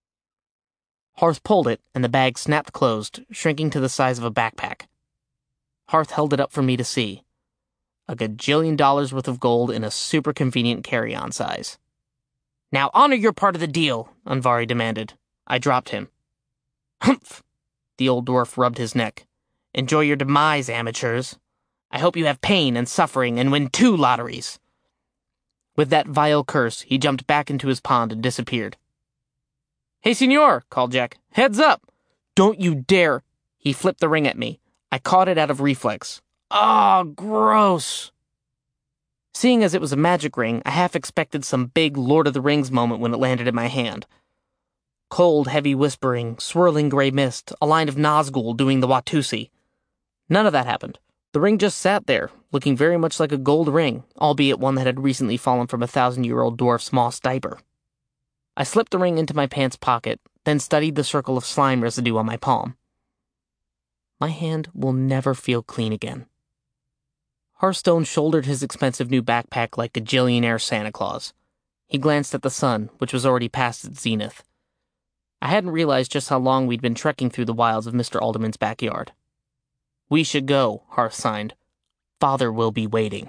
S1: Hearth pulled it, and the bag snapped closed, shrinking to the size of a backpack. Hearth held it up for me to see. A gajillion dollars worth of gold in a super convenient carry-on size. "Now honor your part of the deal," Andvari demanded. I dropped him. "Humph!" The old dwarf rubbed his neck. "Enjoy your demise, amateurs. I hope you have pain and suffering and win two lotteries." With that vile curse, he jumped back into his pond and disappeared. "Hey, senor," called Jack. "Heads up!" "Don't you dare!" He flipped the ring at me. I caught it out of reflex. "Ah, gross!" Seeing as it was a magic ring, I half expected some big Lord of the Rings moment when it landed in my hand. Cold, heavy whispering, swirling gray mist, a line of Nazgul doing the Watusi. None of that happened. The ring just sat there, looking very much like a gold ring, albeit one that had recently fallen from a thousand-year-old dwarf's moss diaper. I slipped the ring into my pants pocket, then studied the circle of slime residue on my palm. My hand will never feel clean again. Hearthstone shouldered his expensive new backpack like a gillionaire Santa Claus. He glanced at the sun, which was already past its zenith. I hadn't realized just how long we'd been trekking through the wilds of Mister Alderman's backyard. "We should go," Hearth signed. "Father will be waiting."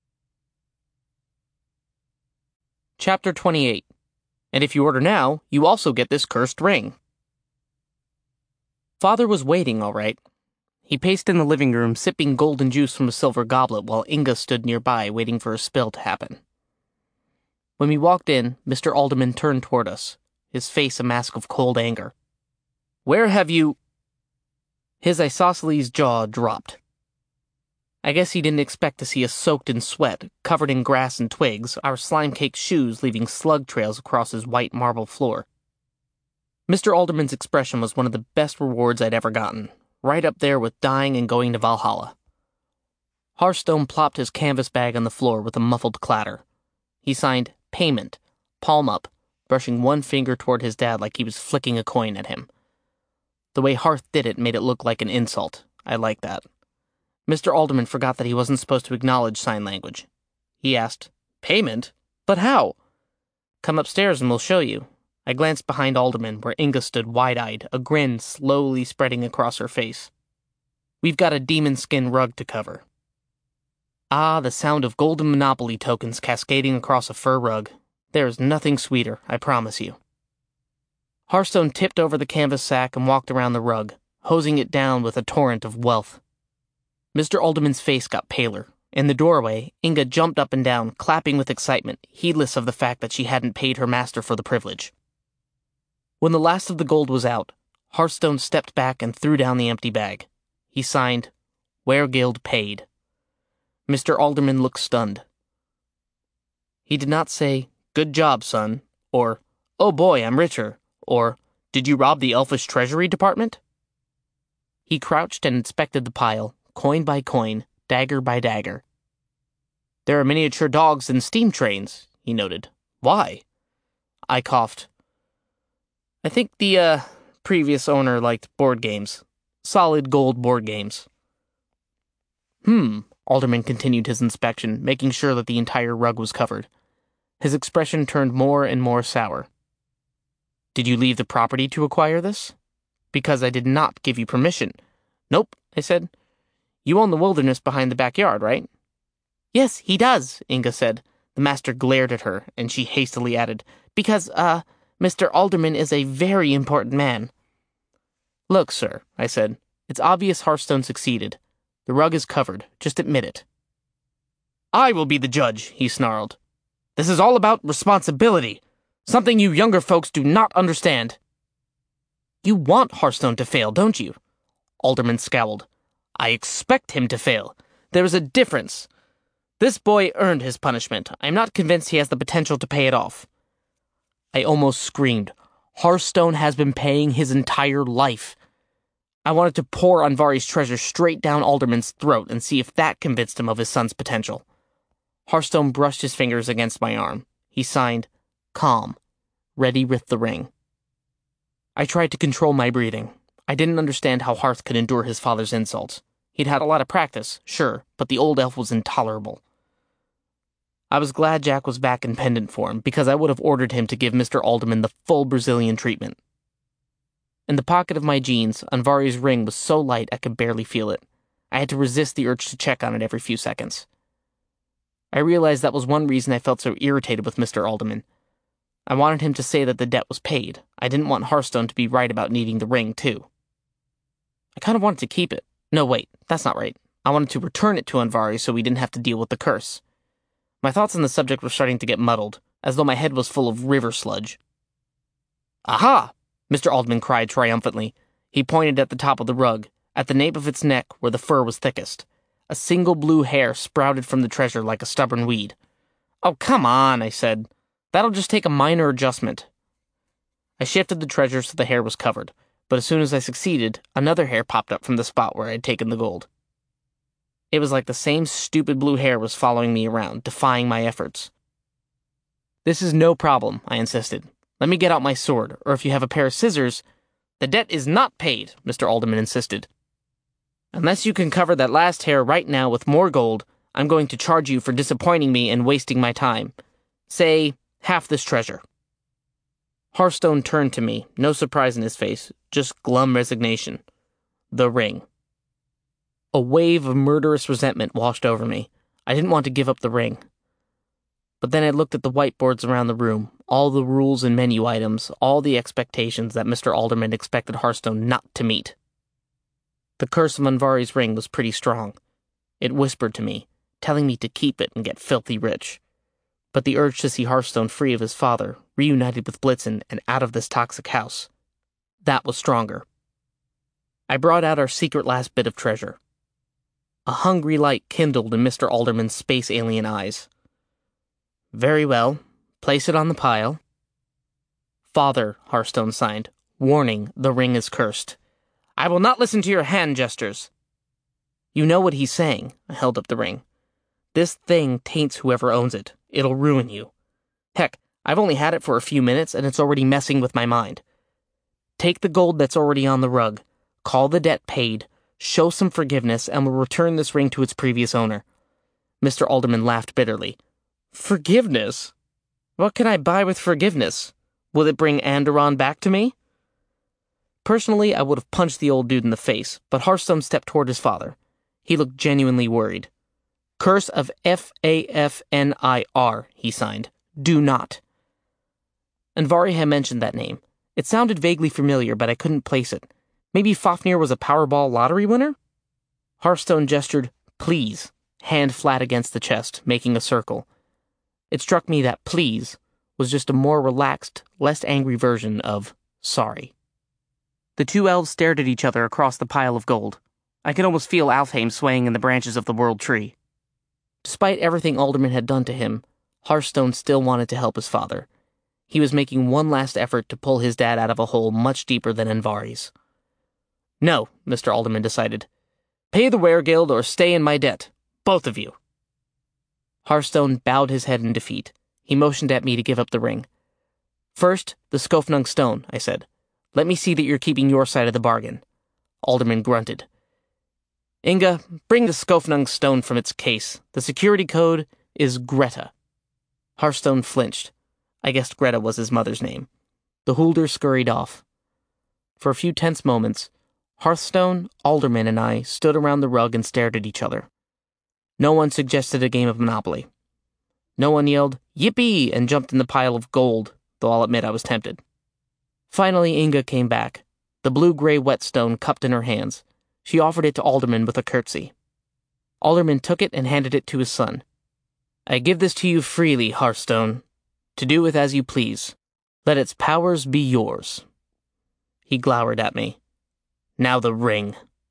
S1: Chapter twenty-eight. And if you order now, you also get this cursed ring. Father was waiting, all right. He paced in the living room, sipping golden juice from a silver goblet while Inga stood nearby waiting for a spill to happen. When we walked in, Mister Alderman turned toward us, his face a mask of cold anger. "Where have you—" His isosceles jaw dropped. I guess he didn't expect to see us soaked in sweat, covered in grass and twigs, our slime-caked shoes leaving slug trails across his white marble floor. Mister Alderman's expression was one of the best rewards I'd ever gotten, right up there with dying and going to Valhalla. Hearthstone plopped his canvas bag on the floor with a muffled clatter. He signed, "Payment," palm up, brushing one finger toward his dad like he was flicking a coin at him. The way Hearth did it made it look like an insult. I liked that. Mister Alderman forgot that he wasn't supposed to acknowledge sign language. He asked, "Payment? But how?" "Come upstairs and we'll show you." I glanced behind Alderman, where Inga stood wide-eyed, a grin slowly spreading across her face. "We've got a demon skin rug to cover." Ah, the sound of golden Monopoly tokens cascading across a fur rug. There's nothing sweeter, I promise you. Hearthstone tipped over the canvas sack and walked around the rug, hosing it down with a torrent of wealth. Mister Alderman's face got paler, In the doorway, Inga jumped up and down, clapping with excitement, heedless of the fact that she hadn't paid her master for the privilege. When the last of the gold was out, Hearthstone stepped back and threw down the empty bag. He signed, "Weregild paid." Mister Alderman looked stunned. He did not say, "Good job, son," or, "Oh boy, I'm richer," or, "Did you rob the Elfish Treasury Department?" He crouched and inspected the pile, coin by coin, dagger by dagger. "There are miniature dogs and steam trains," he noted. "Why?" I coughed. "I think the, uh, previous owner liked board games. Solid gold board games." Hmm, Alderman continued his inspection, making sure that the entire rug was covered. His expression turned more and more sour. "Did you leave the property to acquire this?" "Because I did not give you permission." "Nope," I said. "You own the wilderness behind the backyard, right?" "Yes, he does," Inga said. The master glared at her, and she hastily added, "Because, uh, Mister Alderman is a very important man." "Look, sir," I said, "it's obvious Hearthstone succeeded. The rug is covered. Just admit it." "I will be the judge," he snarled. "This is all about responsibility. Something you younger folks do not understand." "You want Hearthstone to fail, don't you?" Alderman scowled. "I expect him to fail. There is a difference. This boy earned his punishment. I am not convinced he has the potential to pay it off." I almost screamed. Hearthstone has been paying his entire life. I wanted to pour Andvari's treasure straight down Alderman's throat and see if that convinced him of his son's potential. Hearthstone brushed his fingers against my arm. He signed, "Calm. Ready with the ring." I tried to control my breathing. I didn't understand how Hearth could endure his father's insults. He'd had a lot of practice, sure, but the old elf was intolerable. I was glad Jack was back in pendant form, because I would have ordered him to give Mister Alderman the full Brazilian treatment. In the pocket of my jeans, Andvari's ring was so light I could barely feel it. I had to resist the urge to check on it every few seconds. I realized that was one reason I felt so irritated with Mister Alderman. I wanted him to say that the debt was paid. I didn't want Hearthstone to be right about needing the ring, too. I kind of wanted to keep it. No, wait, that's not right. I wanted to return it to Andvari so we didn't have to deal with the curse. My thoughts on the subject were starting to get muddled, as though my head was full of river sludge. "Aha!" Mister Alderman cried triumphantly. He pointed at the top of the rug, at the nape of its neck where the fur was thickest. A single blue hair sprouted from the treasure like a stubborn weed. "Oh, come on," I said. "That'll just take a minor adjustment." I shifted the treasure so the hair was covered, but as soon as I succeeded, another hair popped up from the spot where I had taken the gold. It was like the same stupid blue hair was following me around, defying my efforts. "This is no problem," I insisted. "Let me get out my sword, or if you have a pair of scissors—" "The debt is not paid," Mister Alderman insisted. "Unless you can cover that last hair right now with more gold, I'm going to charge you for disappointing me and wasting my time. Say, half this treasure." Hearthstone turned to me, no surprise in his face, just glum resignation. The ring. A wave of murderous resentment washed over me. I didn't want to give up the ring. But then I looked at the whiteboards around the room, all the rules and menu items, all the expectations that Mister Alderman expected Hearthstone not to meet. The curse of Andvari's ring was pretty strong. It whispered to me, telling me to keep it and get filthy rich. But the urge to see Hearthstone free of his father, reunited with Blitzen, and out of this toxic house, that was stronger. I brought out our secret last bit of treasure. A hungry light kindled in Mister Alderman's space alien eyes. "Very well. Place it on the pile." "Father," Hearthstone signed. "Warning, the ring is cursed." "I will not listen to your hand gestures." "You know what he's saying." I held up the ring. "This thing taints whoever owns it. It'll ruin you. Heck, I've only had it for a few minutes and it's already messing with my mind. Take the gold that's already on the rug, call the debt paid, show some forgiveness, and we'll return this ring to its previous owner." Mister Alderman laughed bitterly. "Forgiveness? What can I buy with forgiveness? Will it bring Anderon back to me?" Personally, I would have punched the old dude in the face, but Hearthstone stepped toward his father. He looked genuinely worried. "Curse of F A F N I R, he signed. "Do not." Andvari had mentioned that name. It sounded vaguely familiar, but I couldn't place it. Maybe Fafnir was a Powerball lottery winner? Hearthstone gestured, "Please." hand flat against the chest, making a circle. It struck me that please was just a more relaxed, less angry version of sorry. The two elves stared at each other across the pile of gold. I could almost feel Alfheim swaying in the branches of the World Tree. Despite everything Alderman had done to him, Hearthstone still wanted to help his father. He was making one last effort to pull his dad out of a hole much deeper than Andvari's. No, Mister Alderman decided. Pay the Weregild or stay in my debt. Both of you. Hearthstone bowed his head in defeat. He motioned at me to give up the ring. First, the Skofnung stone, I said. Let me see that you're keeping your side of the bargain. Alderman grunted. Inga, bring the Skofnung stone from its case. The security code is Greta. Hearthstone flinched. I guessed Greta was his mother's name. The Hulder scurried off. For a few tense moments, Hearthstone, Alderman, and I stood around the rug and stared at each other. No one suggested a game of Monopoly. No one yelled, Yippee! And jumped in the pile of gold, though I'll admit I was tempted. Finally, Inga came back, the blue-gray whetstone cupped in her hands. She offered it to Alderman with a curtsy. Alderman took it and handed it to his son. I give this to you freely, Hearthstone, to do with as you please. Let its powers be yours. He glowered at me. Now the ring.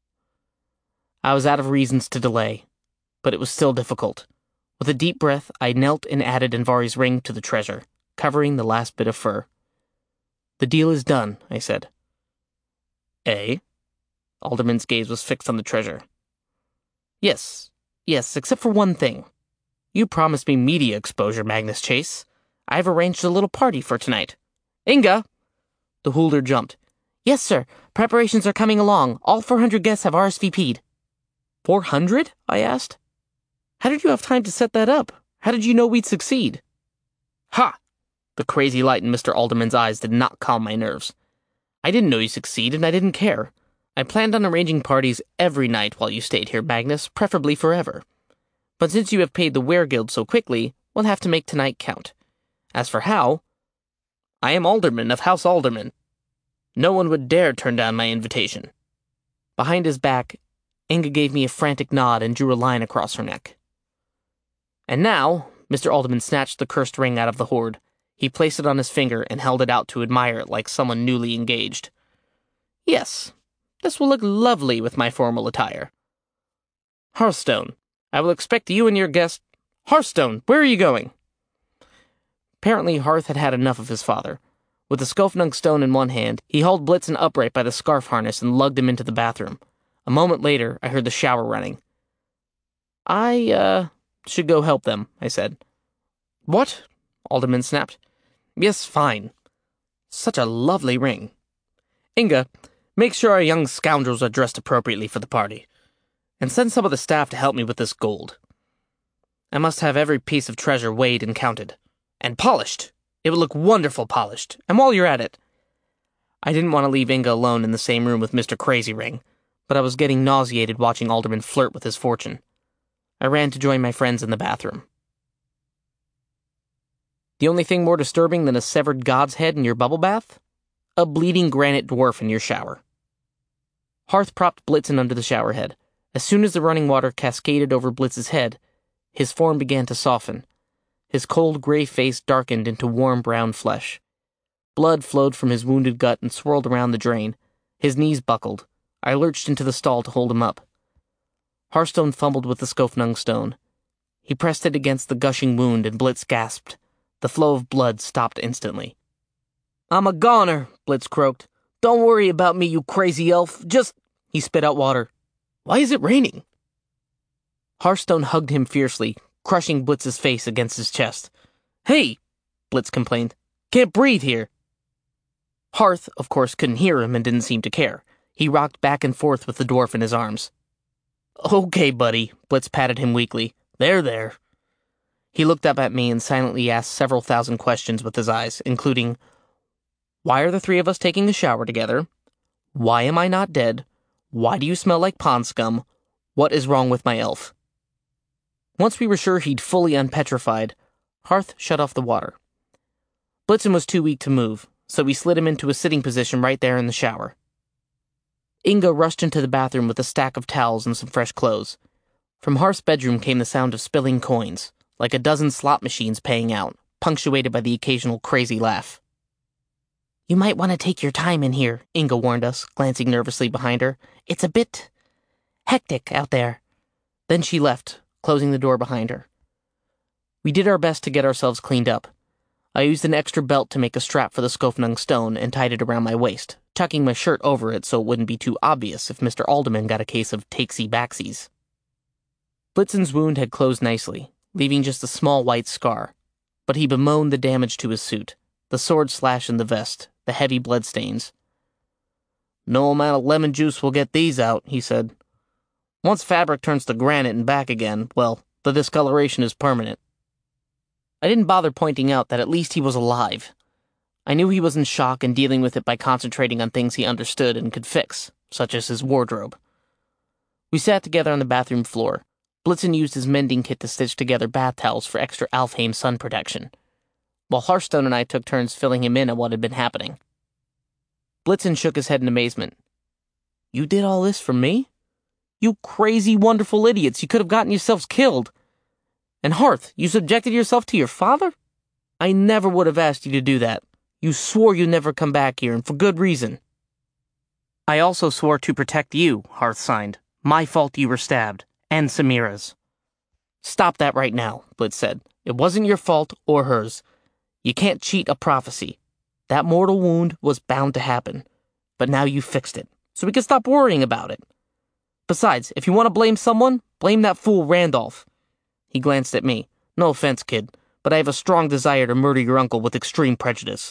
S1: I was out of reasons to delay, but it was still difficult. With a deep breath, I knelt and added Andvari's ring to the treasure, covering the last bit of fur. The deal is done, I said. Eh? Alderman's gaze was fixed on the treasure. Yes, yes, except for one thing. You promised me media exposure, Magnus Chase. I've arranged a little party for tonight. Inga! The Hulder jumped. Yes, sir. Preparations are coming along. All four hundred guests have R S V P'd. Four hundred? I asked. How did you have time to set that up? How did you know we'd succeed? Ha! The crazy light in Mister Alderman's eyes did not calm my nerves. I didn't know you succeeded, and I didn't care. I planned on arranging parties every night while you stayed here, Magnus, preferably forever. But since you have paid the Weregild so quickly, we'll have to make tonight count. As for how, I am Alderman of House Alderman. No one would dare turn down my invitation. Behind his back, Inga gave me a frantic nod and drew a line across her neck. And now, Mister Alderman snatched the cursed ring out of the hoard. He placed it on his finger and held it out to admire it like someone newly engaged. Yes, this will look lovely with my formal attire. Hearthstone, I will expect you and your guest... Hearthstone, where are you going? Apparently Hearth had had enough of his father. With the Skofnung stone in one hand, he hauled Blitzen upright by the scarf harness and lugged him into the bathroom. A moment later, I heard the shower running. I, uh, should go help them, I said. What? Alderman snapped. Yes, fine. Such a lovely ring. Inga, make sure our young scoundrels are dressed appropriately for the party. And send some of the staff to help me with this gold. I must have every piece of treasure weighed and counted. And polished. It would look wonderful polished. And while you're at it... I didn't want to leave Inga alone in the same room with Mister Crazy Ring, but I was getting nauseated watching Alderman flirt with his fortune. I ran to join my friends in the bathroom. The only thing more disturbing than a severed god's head in your bubble bath? A bleeding granite dwarf in your shower. Hearth propped Blitzen under the shower head. As soon as the running water cascaded over Blitz's head, his form began to soften. His cold gray face darkened into warm brown flesh. Blood flowed from his wounded gut and swirled around the drain. His knees buckled. I lurched into the stall to hold him up. Hearthstone fumbled with the Skofnung stone. He pressed it against the gushing wound and Blitz gasped. The flow of blood stopped instantly. I'm a goner, Blitz croaked. Don't worry about me, you crazy elf. Just... He spit out water. Why is it raining? Hearthstone hugged him fiercely, crushing Blitz's face against his chest. Hey, Blitz complained. Can't breathe here. Hearth, of course, couldn't hear him and didn't seem to care. He rocked back and forth with the dwarf in his arms. Okay, buddy, Blitz patted him weakly. There, there. He looked up at me and silently asked several thousand questions with his eyes, including, why are the three of us taking a shower together? Why am I not dead? Why do you smell like pond scum? What is wrong with my elf? Once we were sure he'd fully unpetrified, Hearth shut off the water. Blitzen was too weak to move, so we slid him into a sitting position right there in the shower. Inga rushed into the bathroom with a stack of towels and some fresh clothes. From Harth's bedroom came the sound of spilling coins, like a dozen slot machines paying out, punctuated by the occasional crazy laugh. "You might want to take your time in here," Inga warned us, glancing nervously behind her. "It's a bit hectic out there." Then she left, closing the door behind her. We did our best to get ourselves cleaned up. I used an extra belt to make a strap for the Skofnung stone and tied it around my waist, tucking my shirt over it so it wouldn't be too obvious if Mister Alderman got a case of takesy-backsies. Blitzen's wound had closed nicely, leaving just a small white scar, but he bemoaned the damage to his suit, the sword slash in the vest, the heavy bloodstains. "No amount of lemon juice will get these out," he said. "Once fabric turns to granite and back again, well, the discoloration is permanent." I didn't bother pointing out that at least he was alive. I knew he was in shock and dealing with it by concentrating on things he understood and could fix, such as his wardrobe. We sat together on the bathroom floor. Blitzen used his mending kit to stitch together bath towels for extra Alfheim sun protection, while Hearthstone and I took turns filling him in on what had been happening. Blitzen shook his head in amazement. "You did all this for me? You crazy, wonderful idiots, you could have gotten yourselves killed. And Hearth, you subjected yourself to your father? I never would have asked you to do that. You swore you'd never come back here, and for good reason." "I also swore to protect you," Hearth signed. "My fault you were stabbed, and Samira's." "Stop that right now," Blitz said. "It wasn't your fault or hers. You can't cheat a prophecy. That mortal wound was bound to happen, but now you fixed it, so we can stop worrying about it. Besides, if you want to blame someone, blame that fool Randolph." He glanced at me. "No offense, kid, but I have a strong desire to murder your uncle with extreme prejudice."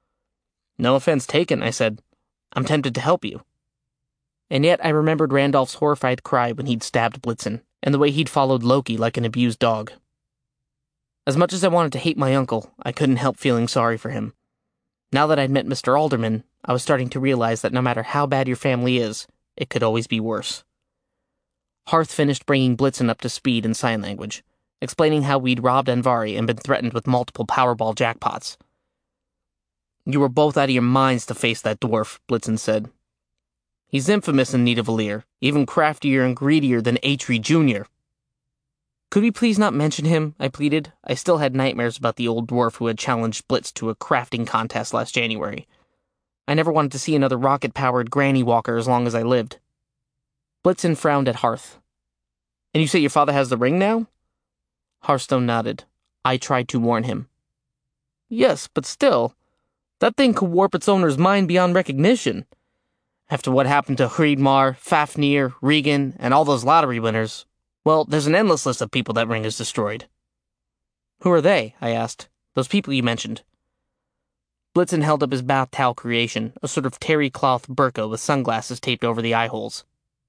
S1: "No offense taken," I said. "I'm tempted to help you." And yet I remembered Randolph's horrified cry when he'd stabbed Blitzen, and the way he'd followed Loki like an abused dog. As much as I wanted to hate my uncle, I couldn't help feeling sorry for him. Now that I'd met Mister Alderman, I was starting to realize that no matter how bad your family is, it could always be worse. Hearth finished bringing Blitzen up to speed in sign language, explaining how we'd robbed Anvari and been threatened with multiple Powerball jackpots. "You were both out of your minds to face that dwarf," Blitzen said. "He's infamous in Nidavellir, even craftier and greedier than Atri Junior" "Could we please not mention him?" I pleaded. I still had nightmares about the old dwarf who had challenged Blitz to a crafting contest last January. I never wanted to see another rocket-powered granny walker as long as I lived. Blitzen frowned at Hearth. "And you say your father has the ring now?" Hearthstone nodded. I tried to warn him. "Yes, but still, that thing could warp its owner's mind beyond recognition. After what happened to Hreidmar, Fafnir, Regan, and all those lottery winners, well, there's an endless list of people that ring has destroyed." "Who are they?" I asked. "Those people you mentioned." Blitzen held up his bath towel creation, a sort of terry cloth burqa with sunglasses taped over the eye holes.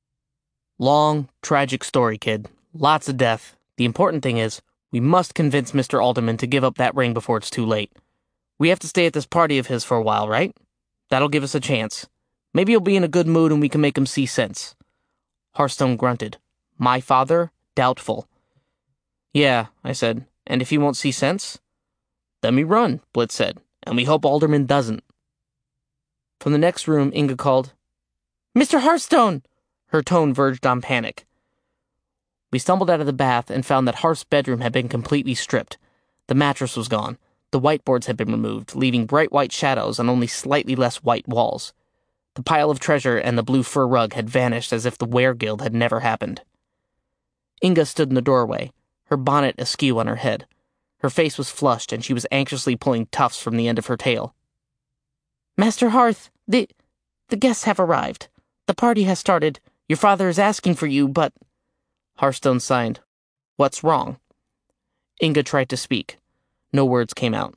S1: "Long, tragic story, kid. Lots of death. The important thing is, we must convince Mister Alderman to give up that ring before it's too late. We have to stay at this party of his for a while, right? That'll give us a chance. Maybe he'll be in a good mood and we can make him see sense." Hearthstone grunted. "My father? Doubtful." "Yeah," I said. "And if he won't see sense?" "Then we run," Blitz said. "And we hope Alderman doesn't." From the next room, Inga called, "Mister Hearthstone!" Her tone verged on panic. We stumbled out of the bath and found that Hearth's bedroom had been completely stripped. The mattress was gone. The whiteboards had been removed, leaving bright white shadows on only slightly less white walls. The pile of treasure and the blue fur rug had vanished as if the Were-Guild had never happened. Inga stood in the doorway, her bonnet askew on her head. Her face was flushed, and she was anxiously pulling tufts from the end of her tail. "Master Hearth, the... the guests have arrived. The party has started. Your father is asking for you, but..." Hearthstone signed. "What's wrong?" Inga tried to speak. No words came out.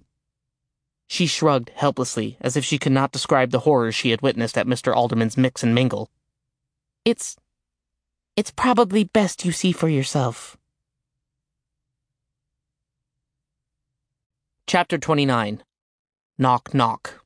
S1: She shrugged helplessly, as if she could not describe the horrors she had witnessed at Mister Alderman's mix and mingle. It's... it's probably best you see for yourself." Chapter twenty-nine. Knock Knock.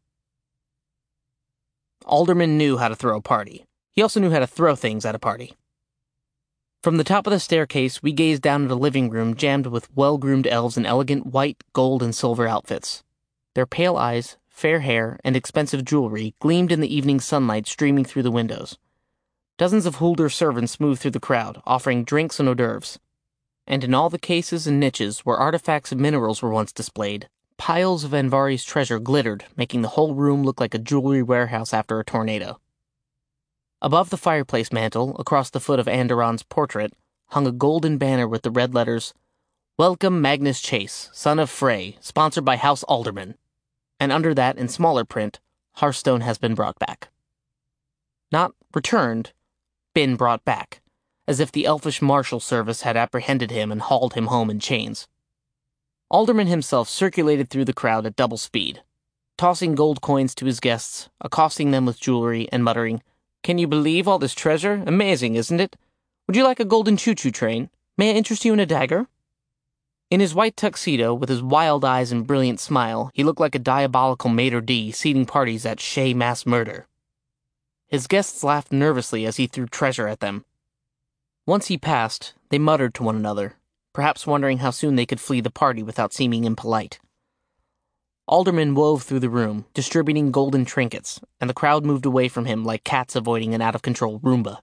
S1: Alderman knew how to throw a party. He also knew how to throw things at a party. From the top of the staircase, we gazed down at a living room jammed with well-groomed elves in elegant white, gold, and silver outfits. Their pale eyes, fair hair, and expensive jewelry gleamed in the evening sunlight streaming through the windows. Dozens of Hulder servants moved through the crowd, offering drinks and hors d'oeuvres. And in all the cases and niches where artifacts and minerals were once displayed, piles of Andvari's treasure glittered, making the whole room look like a jewelry warehouse after a tornado. Above the fireplace mantel, across the foot of Anderon's portrait, hung a golden banner with the red letters, "Welcome Magnus Chase, son of Frey, sponsored by House Alderman." And under that, in smaller print, Hearthstone has been brought back. Not returned, been brought back, as if the elfish marshal service had apprehended him and hauled him home in chains. Alderman himself circulated through the crowd at double speed, tossing gold coins to his guests, accosting them with jewelry, and muttering, "Can you believe all this treasure? Amazing, isn't it? Would you like a golden choo-choo train? May I interest you in a dagger?" In his white tuxedo, with his wild eyes and brilliant smile, he looked like a diabolical maitre d' seating parties at Chez Mass Murder. His guests laughed nervously as he threw treasure at them. Once he passed, they muttered to one another, perhaps wondering how soon they could flee the party without seeming impolite. Alderman wove through the room, distributing golden trinkets, and the crowd moved away from him like cats avoiding an out-of-control Roomba.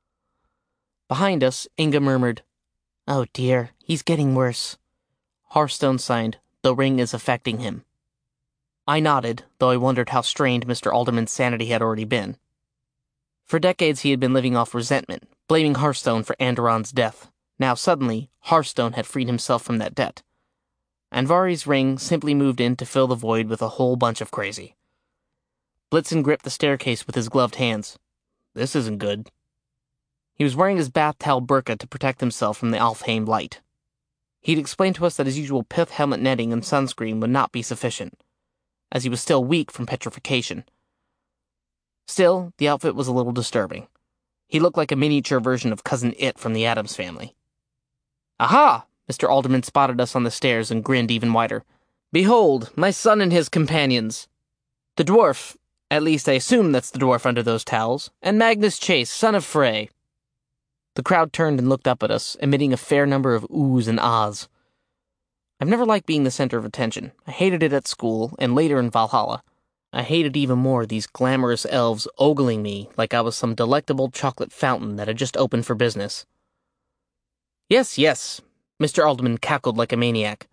S1: Behind us, Inga murmured, "Oh dear, he's getting worse." Hearthstone signed, "The ring is affecting him." I nodded, though I wondered how strained Mister Alderman's sanity had already been. For decades he had been living off resentment, blaming Hearthstone for Anderon's death. Now suddenly, Hearthstone had freed himself from that debt. Andvari's ring simply moved in to fill the void with a whole bunch of crazy. Blitzen gripped the staircase with his gloved hands. This isn't good. He was wearing his bath towel burqa to protect himself from the Alfheim light. He'd explained to us that his usual pith helmet netting and sunscreen would not be sufficient, as he was still weak from petrification. Still, the outfit was a little disturbing. He looked like a miniature version of Cousin It from the Addams Family. "Aha!" Mister Alderman spotted us on the stairs and grinned even wider. "Behold, my son and his companions. The dwarf, at least I assume that's the dwarf under those towels, and Magnus Chase, son of Frey." The crowd turned and looked up at us, emitting a fair number of oohs and ahs. I've never liked being the center of attention. I hated it at school, and later in Valhalla. I hated even more these glamorous elves ogling me like I was some delectable chocolate fountain that had just opened for business. "Yes, yes," Mister Alderman cackled like a maniac.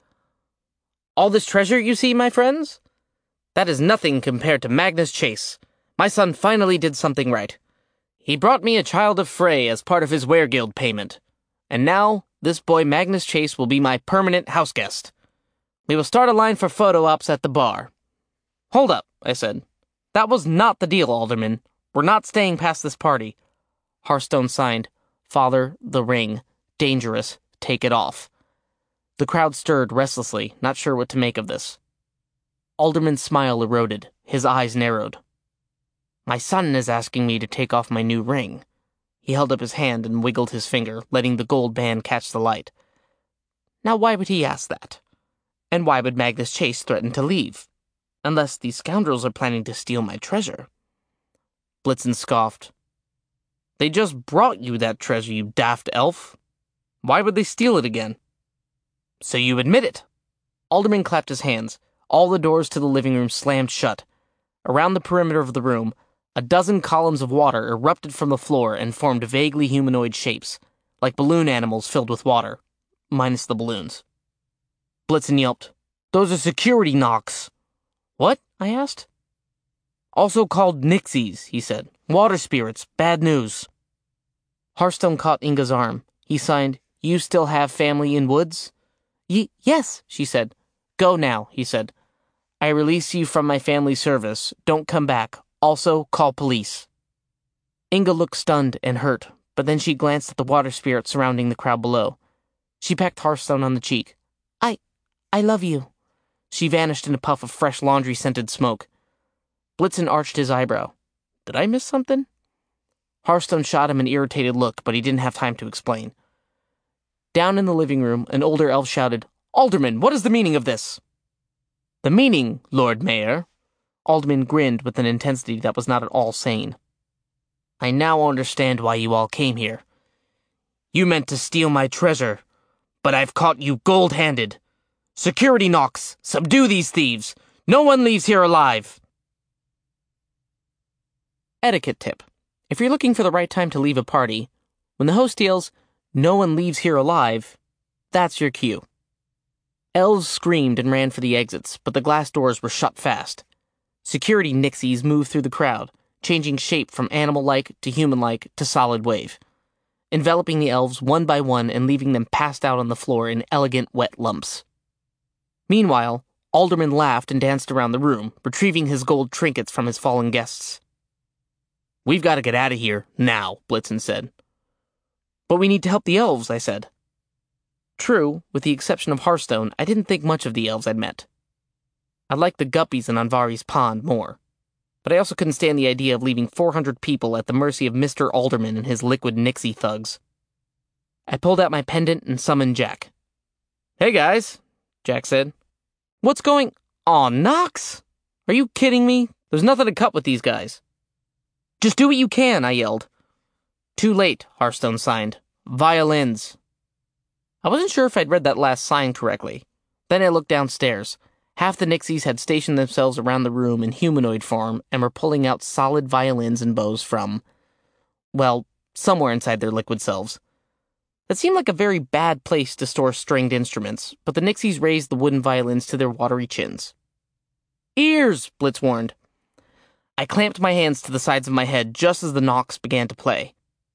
S1: "All this treasure you see, my friends? That is nothing compared to Magnus Chase. My son finally did something right. He brought me a child of Frey as part of his weregild payment. And now, this boy Magnus Chase will be my permanent house guest. We will start a line for photo ops at the bar." "Hold up," I said. "That was not the deal, Alderman. We're not staying past this party." Hearthstone signed, "Father, the ring. Dangerous. Take it off." The crowd stirred restlessly, not sure what to make of this. Alderman's smile eroded. His eyes narrowed. "My son is asking me to take off my new ring." He held up his hand and wiggled his finger, letting the gold band catch the light. "Now why would he ask that? And why would Magnus Chase threaten to leave? Unless these scoundrels are planning to steal my treasure." Blitzen scoffed. "They just brought you that treasure, you daft elf. Why would they steal it again?" "So you admit it." Alderman clapped his hands. All the doors to the living room slammed shut. Around the perimeter of the room, a dozen columns of water erupted from the floor and formed vaguely humanoid shapes, like balloon animals filled with water, minus the balloons. Blitzen yelped, "Those are security knocks." "What?" I asked. "Also called Nixies," he said. "Water spirits. Bad news." Hearthstone caught Inga's arm. He signed, "You still have family in woods?" Ye- yes, she said. "Go now," he said. "I release you from my family service. Don't come back. Also, call police." Inga looked stunned and hurt, but then she glanced at the water spirit surrounding the crowd below. She pecked Hearthstone on the cheek. I, I love you." She vanished in a puff of fresh laundry-scented smoke. Blitzen arched his eyebrow. "Did I miss something?" Hearthstone shot him an irritated look, but he didn't have time to explain. Down in the living room, an older elf shouted, "Alderman, what is the meaning of this?" "The meaning, Lord Mayor?" Alderman grinned with an intensity that was not at all sane. "I now understand why you all came here. You meant to steal my treasure, but I've caught you gold-handed. Security knocks! Subdue these thieves! No one leaves here alive!" Etiquette tip. If you're looking for the right time to leave a party, when the host yells, "No one leaves here alive," that's your cue. Elves screamed and ran for the exits, but the glass doors were shut fast. Security nixies moved through the crowd, changing shape from animal-like to human-like to solid wave, enveloping the elves one by one and leaving them passed out on the floor in elegant wet lumps. Meanwhile, Alderman laughed and danced around the room, retrieving his gold trinkets from his fallen guests. "We've got to get out of here, now," Blitzen said. "But we need to help the elves," I said. True, with the exception of Hearthstone, I didn't think much of the elves I'd met. I liked the guppies in Anvari's pond more, but I also couldn't stand the idea of leaving four hundred people at the mercy of Mister Alderman and his liquid Nixie thugs. I pulled out my pendant and summoned Jack. "Hey guys," Jack said. "What's going... Aw, Nox! Are you kidding me? There's nothing to cut with these guys." "Just do what you can," I yelled. "Too late," Hearthstone signed. "Violins." I wasn't sure if I'd read that last sign correctly. Then I looked downstairs. Half the Nixies had stationed themselves around the room in humanoid form and were pulling out solid violins and bows from, well, somewhere inside their liquid selves. That seemed like a very bad place to store stringed instruments, but the Nixies raised the wooden violins to their watery chins. "Ears!" Blitz warned. I clamped my hands to the sides of my head just as the Nox began to play.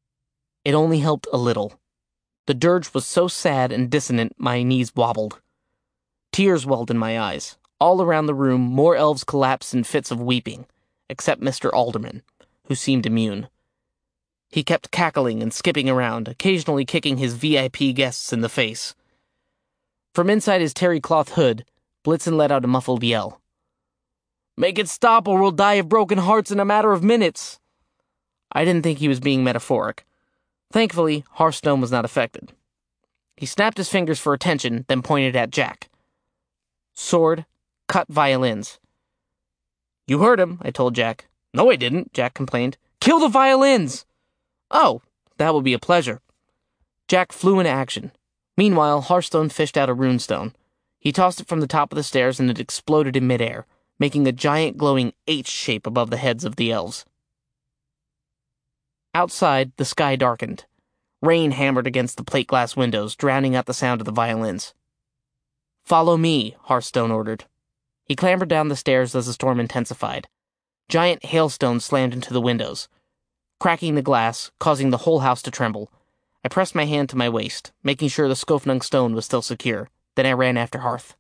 S1: It only helped a little. The dirge was so sad and dissonant my knees wobbled. Tears welled in my eyes. All around the room, more elves collapsed in fits of weeping, except Mister Alderman, who seemed immune. He kept cackling and skipping around, occasionally kicking his V I P guests in the face. From inside his terry cloth hood, Blitzen let out a muffled yell. "Make it stop or we'll die of broken hearts in a matter of minutes." I didn't think he was being metaphoric. Thankfully, Hearthstone was not affected. He snapped his fingers for attention, then pointed at Jack. "Sword, cut violins." "You heard him," I told Jack. "No, I didn't," Jack complained. "Kill the violins!" "Oh, that will be a pleasure." Jack flew into action. Meanwhile, Hearthstone fished out a runestone. He tossed it from the top of the stairs and it exploded in midair, making a giant glowing H shape above the heads of the elves. Outside, the sky darkened. Rain hammered against the plate glass windows, drowning out the sound of the violins. "Follow me," Hearthstone ordered. He clambered down the stairs as the storm intensified. Giant hailstones slammed into the windows, cracking the glass, causing the whole house to tremble. I pressed my hand to my waist, making sure the Skofnung stone was still secure. Then I ran after Hearth.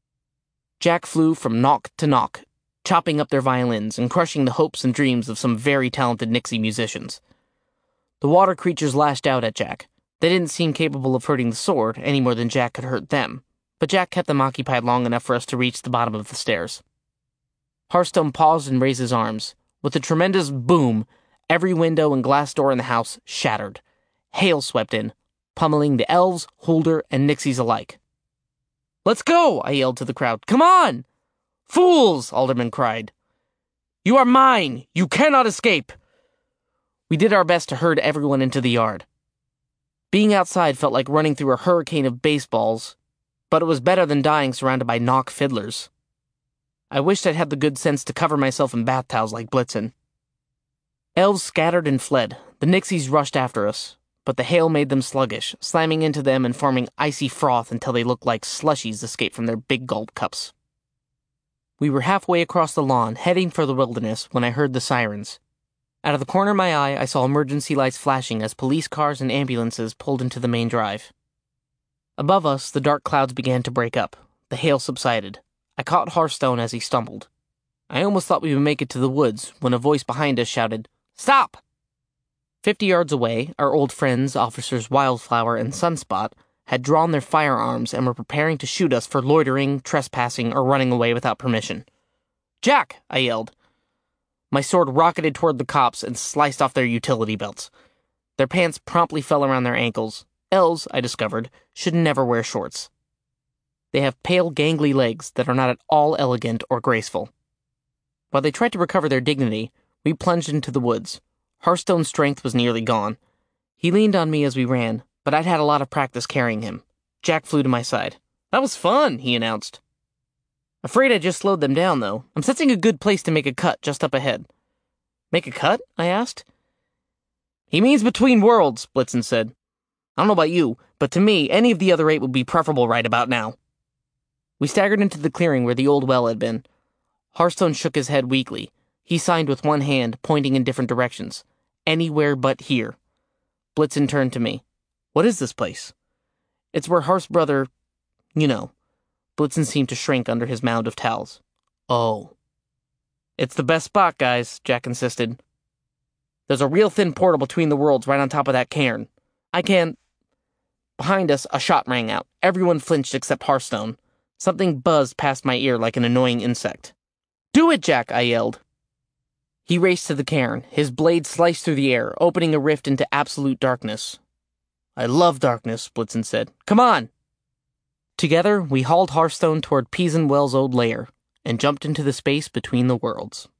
S1: Jack flew from knock to knock, chopping up their violins and crushing the hopes and dreams of some very talented Nixie musicians. The water creatures lashed out at Jack. They didn't seem capable of hurting the sword any more than Jack could hurt them, but Jack kept them occupied long enough for us to reach the bottom of the stairs. Hearthstone paused and raised his arms. With a tremendous boom, every window and glass door in the house shattered. Hail swept in, pummeling the elves, Holder, and Nixies alike. "Let's go!" I yelled to the crowd. "Come on!" "Fools!" Alderman cried. "You are mine! You cannot escape!" We did our best to herd everyone into the yard. Being outside felt like running through a hurricane of baseballs, but it was better than dying surrounded by knock fiddlers. I wished I'd had the good sense to cover myself in bath towels like Blitzen. Elves scattered and fled. The Nixies rushed after us, but the hail made them sluggish, slamming into them and forming icy froth until they looked like slushies escaped from their big gulp cups. We were halfway across the lawn, heading for the wilderness, when I heard the sirens. Out of the corner of my eye, I saw emergency lights flashing as police cars and ambulances pulled into the main drive. Above us, the dark clouds began to break up. The hail subsided. I caught Hearthstone as he stumbled. I almost thought we would make it to the woods when a voice behind us shouted, "Stop!" Fifty yards away, our old friends, Officers Wildflower and Sunspot, had drawn their firearms and were preparing to shoot us for loitering, trespassing, or running away without permission. "Jack!" I yelled. My sword rocketed toward the cops and sliced off their utility belts. Their pants promptly fell around their ankles. Elves, I discovered, should never wear shorts. They have pale, gangly legs that are not at all elegant or graceful. While they tried to recover their dignity, we plunged into the woods. Hearthstone's strength was nearly gone. He leaned on me as we ran, but I'd had a lot of practice carrying him. Jack flew to my side. "That was fun," he announced. Afraid I just slowed them down, though. I'm sensing a good place to make a cut just up ahead. "Make a cut?" I asked. He means between worlds, Blitzen said. I don't know about you, but to me, any of the other eight would be preferable right about now. We staggered into the clearing where the old well had been. Hearthstone shook his head weakly. He signed with one hand, pointing in different directions. Anywhere but here. Blitzen turned to me. What is this place? It's where Hearth's brother... You know. Blitzen seemed to shrink under his mound of towels. Oh. It's the best spot, guys, Jack insisted. There's a real thin portal between the worlds right on top of that cairn. I can't... Behind us, a shot rang out. Everyone flinched except Hearthstone. Something buzzed past my ear like an annoying insect. Do it, Jack, I yelled. He raced to the cairn. His blade sliced through the air, opening a rift into absolute darkness. I love darkness, Blitzen said. Come on! Together, we hauled Hearthstone toward Pizen Well's old lair, and jumped into the space between the worlds.